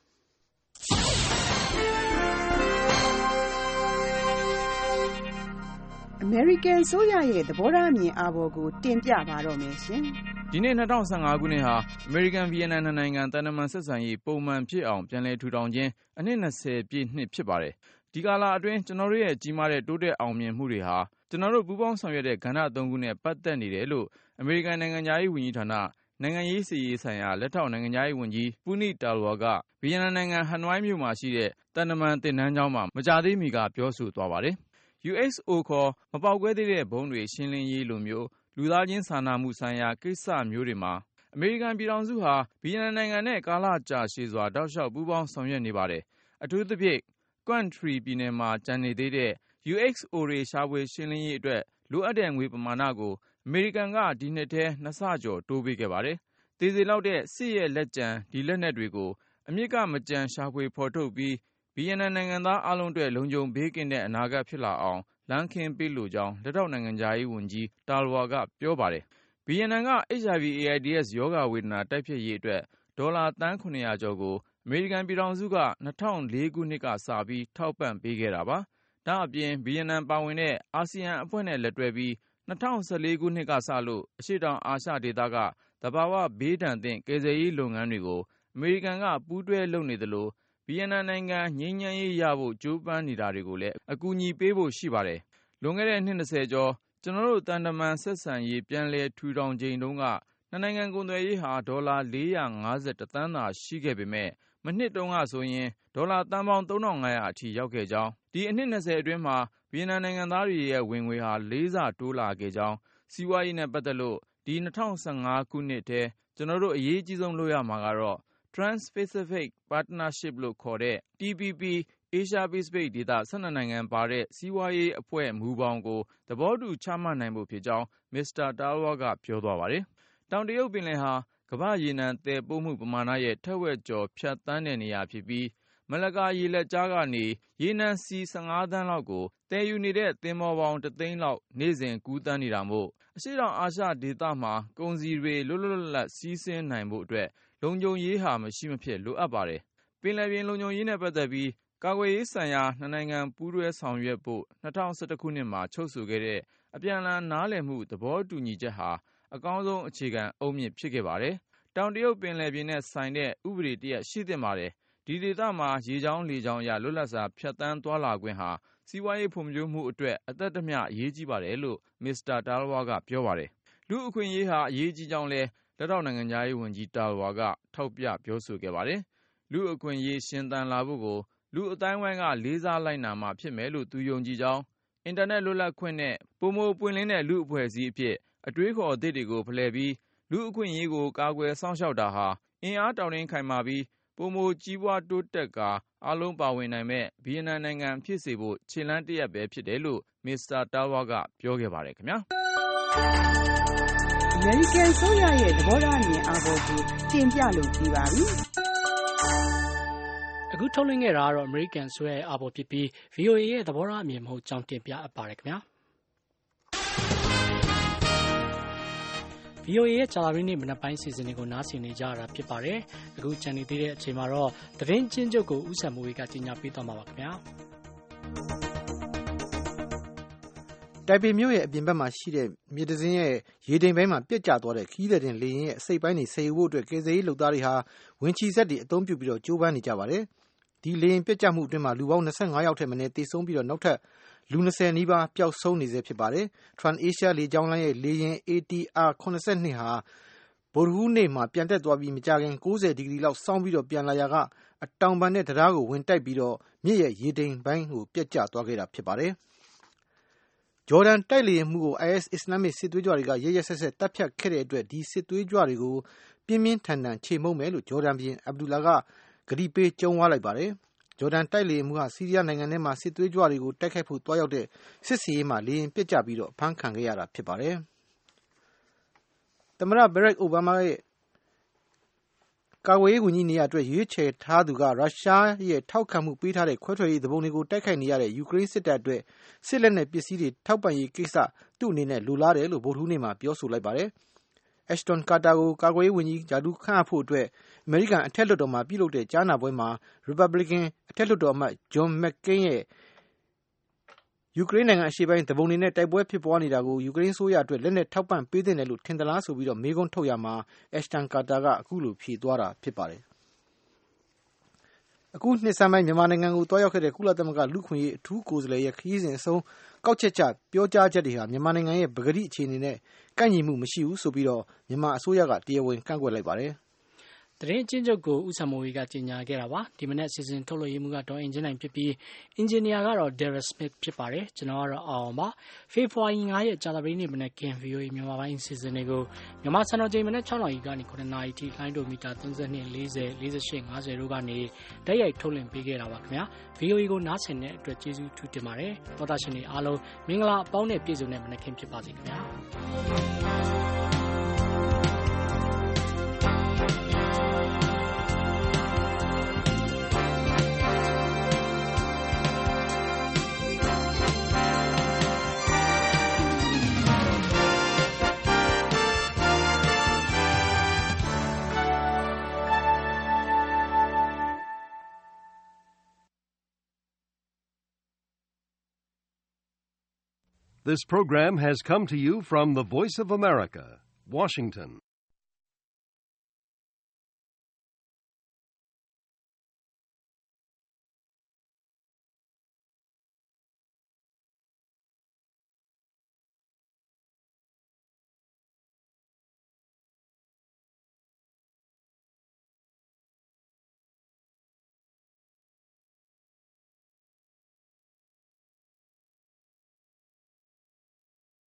Speaker 18: အမေရိကန်ဆိုရရဲ့သဘောထားအမြင်အာဘော်ကိုတင်ပြပါတော့မယ်ရှင်
Speaker 20: ဒီနေ့၂၀၁၅ခုနှစ်ဟာအမေရိကန်ဗီယက်နမ်နိုင်ငံတန်တမန်ဆက်ဆံရေးပုံမှန်ဖြစ်အောင်ပြန်လည်ထူထောင်ခြင်းအနှစ်၂၀ပြည့်နှစ်ဖြစ်ပါတယ်ဒီကာလအတွင်းကျွန်တော်တို့ရဲ့ကြီးမားတဲ့တိုးတက်အောင်မြင်မှုတွေဟာကျွန်တော်တို့ပူးပေါင်းဆောင်ရွက်တဲ့ကဏ္ဍသုံးခုနဲ့ပတ်သက်နေတယ်လို့အမေရိကန်နိုင်ငံသားရေးဝန်ကြီးဌာနနိုင်ငံရေးစီရေးဆိုင်ရာလက်ထောက်နိုင်ငံသားရေးဝန်ကြီးပူနီတာလွာကဗီယက်နမ်နိုင်ငံဟနွိုင်းမြို့မှာရှိတဲ့တန်တမန်သင်တန်းကျောင်းမှာမကြာသေးမီကပြောဆိုသွားပါတယ်။ U X O ခေါ်မပေါက်ကွဲသေးတဲ့ဘုံတွေရှင်းလင်းရေးလိုမျိုးလူသားချင်းစာနာမှုဆိုင်ရာကိစ္စမျိုးတွေမှာအမေရိကန်ပြည်ထောင်စုဟာဗီယက်နမ်နိုင်ငံနဲ့ကာလကြာရှည်စွာတောက်လျှောက်ပူးပေါင်းဆောင်ရွက်နေပါတယ်။အထူးသဖြင့် Quang Tri ပြည်နယ်မှာကျန်နေသေးတဲ့ U X O တွေရှာဖွေရှင်းလင်းရေးအတွက်လိုအပ်တဲ့ငွေပမာဏကိုအမေရိကန်ကဒီနှစ်ထဲနှစ်ဆကျော်တိုးပေးခဲ့ပါတယ်။သေစေလောက်တဲ့စစ်ရဲ့လက်ကျန်ဒီလက်နက်တွေကိုအမြစ်ကမကြမ်းရှာဖွေဖော်ထုတ်ပြီးဗီယက်နမ်နိုင်ငံသားအလုံးအတွက်လုံခြုံဘေးကင်းတဲ့အနာဂတ်ဖြစ်လာအောင်လမ်းခင်းပေးလိုကြောင်းလက်ထောက်နိုင်ငံသားရေးဝန်ကြီးတာလွာကပြောပါတယ်။ဗီယက်နမ်က H I V AIDS ရောဂါဝေဒနာတိုက်ဖျက်ရေးအတွက်ဒေါ်လာသန်းခုနှစ်ရာကျော်ကိုအမေရိကန်ပြည်ထောင်စုက၂၀၀၄ခုနှစ်ကစပြီးထောက်ပံ့ပေးခဲ့တာပါ။ဒါအပြင်ဗီယက်နမ်ပါဝင်တဲ့အာဆီယံအဖွဲ့နဲ့လက်တွဲပြီး၂၂၀၁၄ ခုနှစ်ကစလို့အရှေ့တောင်အာရှဒေသကသဘာဝဘေးဒဏ်သင့်ကယ်ဆယ်ရေးလုပ်ငန်းတွေကိုအမေရိကန်ကပူးတွဲလုပ်နေသလိုဗီယက်နမ်နိုင်ငံငြိမ်းချမ်းရေးရဖို့ကြိုးပမ်းနေတာတွေကိုလည်းအကူအညီပေးဖို့ရှိပါတယ်။လွန်ခဲ့တဲ့နှစ်၂၀ကျော်ကျွန်တော်တို့တန်တမန်ဆက်ဆံရေးပြန်လည်ထူထောင်ချိန်တုန်းကနှစ်နိုင်ငံကုန်သွယ်ရေးဟာဒေါ်လာ၄ရာ၅၁တန်းသာရှိခဲ့ပေမဲ့မနှစ်တုန်းကဆိုရင်ဒေါ်လာသန်းပေါင်းသုံးထောင်ငါးရာအထိရောက်ခဲ့ကြောင်းဒီအနှစ်၂၀အတွင်းမှာဗီယက်နမ်နိုင်ငံသားတွေရဲ့ဝင်ငွေဟာလေးဆတိုးလာခဲ့ကြောင်းစီးပွားရေးနဲ့ပတ်သက်လို့ဒီ၂၀၁၅ခုနှစ်ထဲကျွန်တော်တို့အရေးကြီးဆုံးလုပ်ရမှာကတော့ Trans-Pacific Partnership လို့ခေါ်တဲ့ T P P Asia Pacific ဒေသ၁၂နိုင်ငံပါတဲ့စီးပွားရေးအဖွဲ့မူဘောင်ကိုသဘောတူချမှတ်နိုင်ဖို့ဖြစ်ကြောင်းမစ္စတာတာဝါကပြောသွားပါတယ်။တောင်တရုတ်ပင်လယ်ဟာကမ္ဘာရေနံသယ်ပို့မှုပမာဏရဲ့ထက်ဝက်ကျော်ဖြတ်သန်းတဲ့နေရာဖြစ်ပြီးမလကာရေလက်ကြားကနေရေနံစီ၁၅သန်းလောက်ကိုတည်ယူနေတဲ့သင်္ဘောပေါင်းတသိန်းလောက်နေ့စဉ်ကူးသန်းနေတာမို့အရှေ့တောင်အာရှဒေသမှာကုန်စည်တွေလွတ်လွတ်လပ်လပ်စီးဆင်းနိုင်ဖို့အတွက်လုံခြုံရေးဟာမရှိမဖြစ်လိုအပ်ပါတယ်။ပင်လယ်ပြင်လုံခြုံရေးနဲ့ပတ်သက်ပြီးကာကွယ်ရေးဆိုင်ရာနှစ်နိုင်ငံပူးတွဲဆောင်ရွက်ဖို့၂၀၁၁ခုနှစ်မှာချုပ်ဆိုခဲ့တဲ့အပြန်အလှန်နားလည်မှုသဘောတူညီချက်ဟာအကောင်းဆုံးအခြေခံအုတ်မြစ်ဖြစ်ခဲ့ပါတယ်။တောင်တရုတ်ပင်လယ်ပြင်နဲ့ဆိုင်တဲ့ဥပဒေတရပ်ရှိသင့်ပါတယ်။ဒီဒေသမှာရေကြောင်းလေကြောင်းအရလွတ်လပ်စွာဖြတ်သန်းသွားလာခွင့်ဟာစီးပွားရေးဖွံ့ဖြိုးမှုအတွက်အသက်တမျှအရေးကြီးပါတယ်လို့မစ္စတာတာလဝါကပြောပါတယ်။လူအခွင့်အရေးဟာအရေးကြီးကြောင်းလဲလက်ထောက်နိုင်ငံသားရေးဝန်ကြီးတာလဝါကထောက်ပြပြောဆိုခဲ့ပါတယ်။လူအခွင့်အရေးရှင်သန်လာဖို့ကိုလူအတိုင်းဝိုင်းကလေးစားလိုက်နာမှာဖြစ်မယ်လို့သူယုံကြည်ကြောင်းအင်တာနက်လွတ်လပ်ခွင့်နဲ့ပုံမပွင့်လင်းတဲ့လူအဖွဲ့အစည်းအဖြစ်အတွေးခေါ်အသစ်တွေကိုဖလှယ်ပြီးလူအခွင့်အရေးကိုကာကွယ်စောင့်ရှောက်တာဟာအင်အားတောင့်တင်းခိုင်မာပြီးပုံမကြီးပွားတိုးတက်ကာအားလုံးပါဝင်နိုင်မဲ့ဗီယက်နမ်နိုင်ငံဖြစ်စေဖို့ခြေလှမ်းတစ်ရပ်ပဲဖြစ်တယ်လို့မစ္စတာတာဝါကပြောခဲ့ပါတယ်ခင်ဗျာ
Speaker 18: အမေရိကန်ဆိုရရဲ့သဘောထားအမြင်အားပေါ်ကိုတင်ပြလို့ပြီးပါပြီ
Speaker 2: အခုထုတ်လွှင့်ခဲ့တာကတော့ American ဆိုရဲ့အာဘော်ဖြစ်ပြီး V O A ရဲ့သဘောထားအမြင်မဟုတ်ကြောင်းတင်ပြအပ်ပါတယ်ခင်ဗျာ V O A ရဲ့ဂျာလာရင်းနေ့မနက်ပိုင်းစီစဉ်တွေကိုနားဆင်နေကြရတာဖြစ်ပါတယ်အခုကြံနေသေးတဲ့အချိန်မှာတော့သတင်းချင်းချုပ်ကိုဥဆောင်မှုတွေကကြီးညာပေးသွားမှာပါခင်ဗျာ
Speaker 3: တိုင်ပေမြို့ရဲ့အပြင်ဘက်မှာရှိတဲ့မြေတစင်းရဲ့ရေတိမ်ပိုင်းမှာပြက်ကျသွားတဲ့ခီးတဲ့တင်လေရင်ရဲ့အစိပ်ပိုင်းတွေဆယ်ယူဖို့အတွက်ကယ်ဆယ်ရေးလုပ်သားတွေဟာဝင်ချီဆက်တွေအသုံးပြုပြီးတော့ကြိုးပမ်းနေကြပါတယ်ဒီလေရင်ပြက်ကျမှုအတွင်းမှာလူပေါင်း၂၅ယောက်ထက်မနည်းသေဆုံးပြီးတော့နောက်ထပ်လူ၂၀နီးပါးပျောက်ဆုံးနေစေဖြစ်ပါတယ် Trans-Asia လေကြောင်းလိုင်းရဲ့လေရင် A T R ၇၂ ဟာဗုဒ္ဓဟူးနေ့မှာပြန်တက်သွားပြီးမကြာခင်၉၀ဒီဂရီလောက်စောင်းပြီးတော့ပြန်လာရာကအတောင်ပံနဲ့တရားကိုဝင်တိုက်ပြီးတော့မြစ်ရဲ့ရေတိမ်ပိုင်းကိုပြက်ကျသွားခဲ့တာဖြစ်ပါတယ်ဂျော်ဒန်တိုက်လေယာဉ်မှုကို I S အစ္စလာမစ်စစ်သွေးကြွတွေကရရဆက်ဆက်တပ်ဖြတ်ခဲ့တဲ့အတွက်ဒီစစ်သွေးကြွတွေကိုပြင်းပြင်းထန်ထန်ချေမှုန်းမယ်လို့ဂျော်ဒန်ဘုရင်အဗ္ဒူလာကဂရီပေးကြုံဝါလိုက်ပါတယ်ဂျော်ဒန်တိုက်လေယာဉ်မှုဟာဆီးရီးယားနိုင်ငံထဲမှာစစ်သွေးကြွတွေကိုတိုက်ခိုက်ဖို့တွားရောက်တဲ့စစ်စီရေးမှာလေယာဉ်ပစ်ကျပြီးတော့ဖမ်းခံခဲ့ရတာဖြစ်ပါတယ်သမ္မတဘရက်အိုဘားမားရဲ့ကာကွယ်ရေးဝန်ကြီးနေရာအတွက်ရွေးချယ်ထားသူကရုရှားရဲ့ထောက်ခံမှုပေးထားတဲ့ခွဲထွက်ရေးသဘုံတွေကိုတိုက်ခိုက်နေရတဲ့ယူကရိန်းစစ်တပ်အတွက်စစ်လက်နက်ပစ္စည်းတွေထောက်ပံ့ရေးကိစ္စသူ့အနေနဲ့လိုလားတယ်လို့ဗုဒ္ဓဟူးနေ့မှာပြောဆိုလိုက်ပါတယ်။ Ashton Carter ကိုကာကွယ်ရေးဝန်ကြီးဂျာဒူးခန့်အပ်ဖို့အတွက်အမေရိကန်အထက်လွှတ်တော်မှာပြုလုပ်တဲ့ကြားနာပွဲမှာ Republican အထက်လွှတ်တော်အမတ် John McCain ရဲ့ယူကရိန်းနိုင်ငံအရှေ့ပိုင်းသဘုံတွေနဲ့တိုက်ပွဲဖြစ်ပွားနေတာကိုယူကရိန်းဆိုရအတွက်လက်နက်ထောက်ပံ့ပေးသင့်တယ်လို့ထင်သလားဆိုပြီးတော့မေးခွန်းထုတ်ရမှာ Ashton Carter ကအခုလိုဖြေသွားတာဖြစ်ပါတယ်။အခုနှစ်ဆန်းပိုင်းမြန်မာနိုင်ငံကိုတွားရောက်ခဲ့တဲ့ကုလသမဂ္ဂလူ့ခွင့်ရေးအထူးကိုယ်စားလှယ်ရဲ့ခရီးစဉ်အဆုံးကောက်ချက်ချပြောကြားချက်တွေဟာမြန်မာနိုင်ငံရဲ့ပကတိအခြေအနေနဲ့ကိုက်ညီမှုမရှိဘူးဆိုပြီးတော့မြန်မာအစိုးရကတရားဝင်ကန့်ကွက်လိုက်ပါတယ်။
Speaker 2: သတင်းချင်းချုပ်ကိုဥဆောင်မိုးဝေကကြီးညာခဲ့တာပါဒီမနေ့စီစဉ်ထုတ်လွှင့်ရေးမှုကဒေါ်အင်ဂျင်နိုင်ဖြစ်ပြီးအင်ဂျင်နီယာကတော့ Derek Smith ဖြစ်ပါတယ်ကျွန်တော်ကတော့အောင်ပါဖေဖော်ဝါရီ၅ရက်ကြာသပတေးနေ့မနေ့က V O A မြန်မာပိုင်းစီစဉ်တွေကိုမြန်မာစံတော်ချိန်မနေ့၆နာရီကနေ9နာရီထိလိုင်းဒိုမီတာ၃၂ ၄၀ ၄၈ ၅၀တို့ကနေတိုက်ရိုက်ထုတ်လွှင့်ပေးခဲ့တာပါခင်ဗျာ V O A ကိုနားဆင်တဲ့အတွက်ကျေးဇူးထူးတင်ပါတယ်သောတာရှင်တွေအားလုံးမင်္ဂလာအပေါင်းနဲ့ပြည့်စုံတဲ့မနက်ခင်းဖြစ်ပါစေခင်ဗျာ
Speaker 1: This program has come to you from the Voice of America, Washington.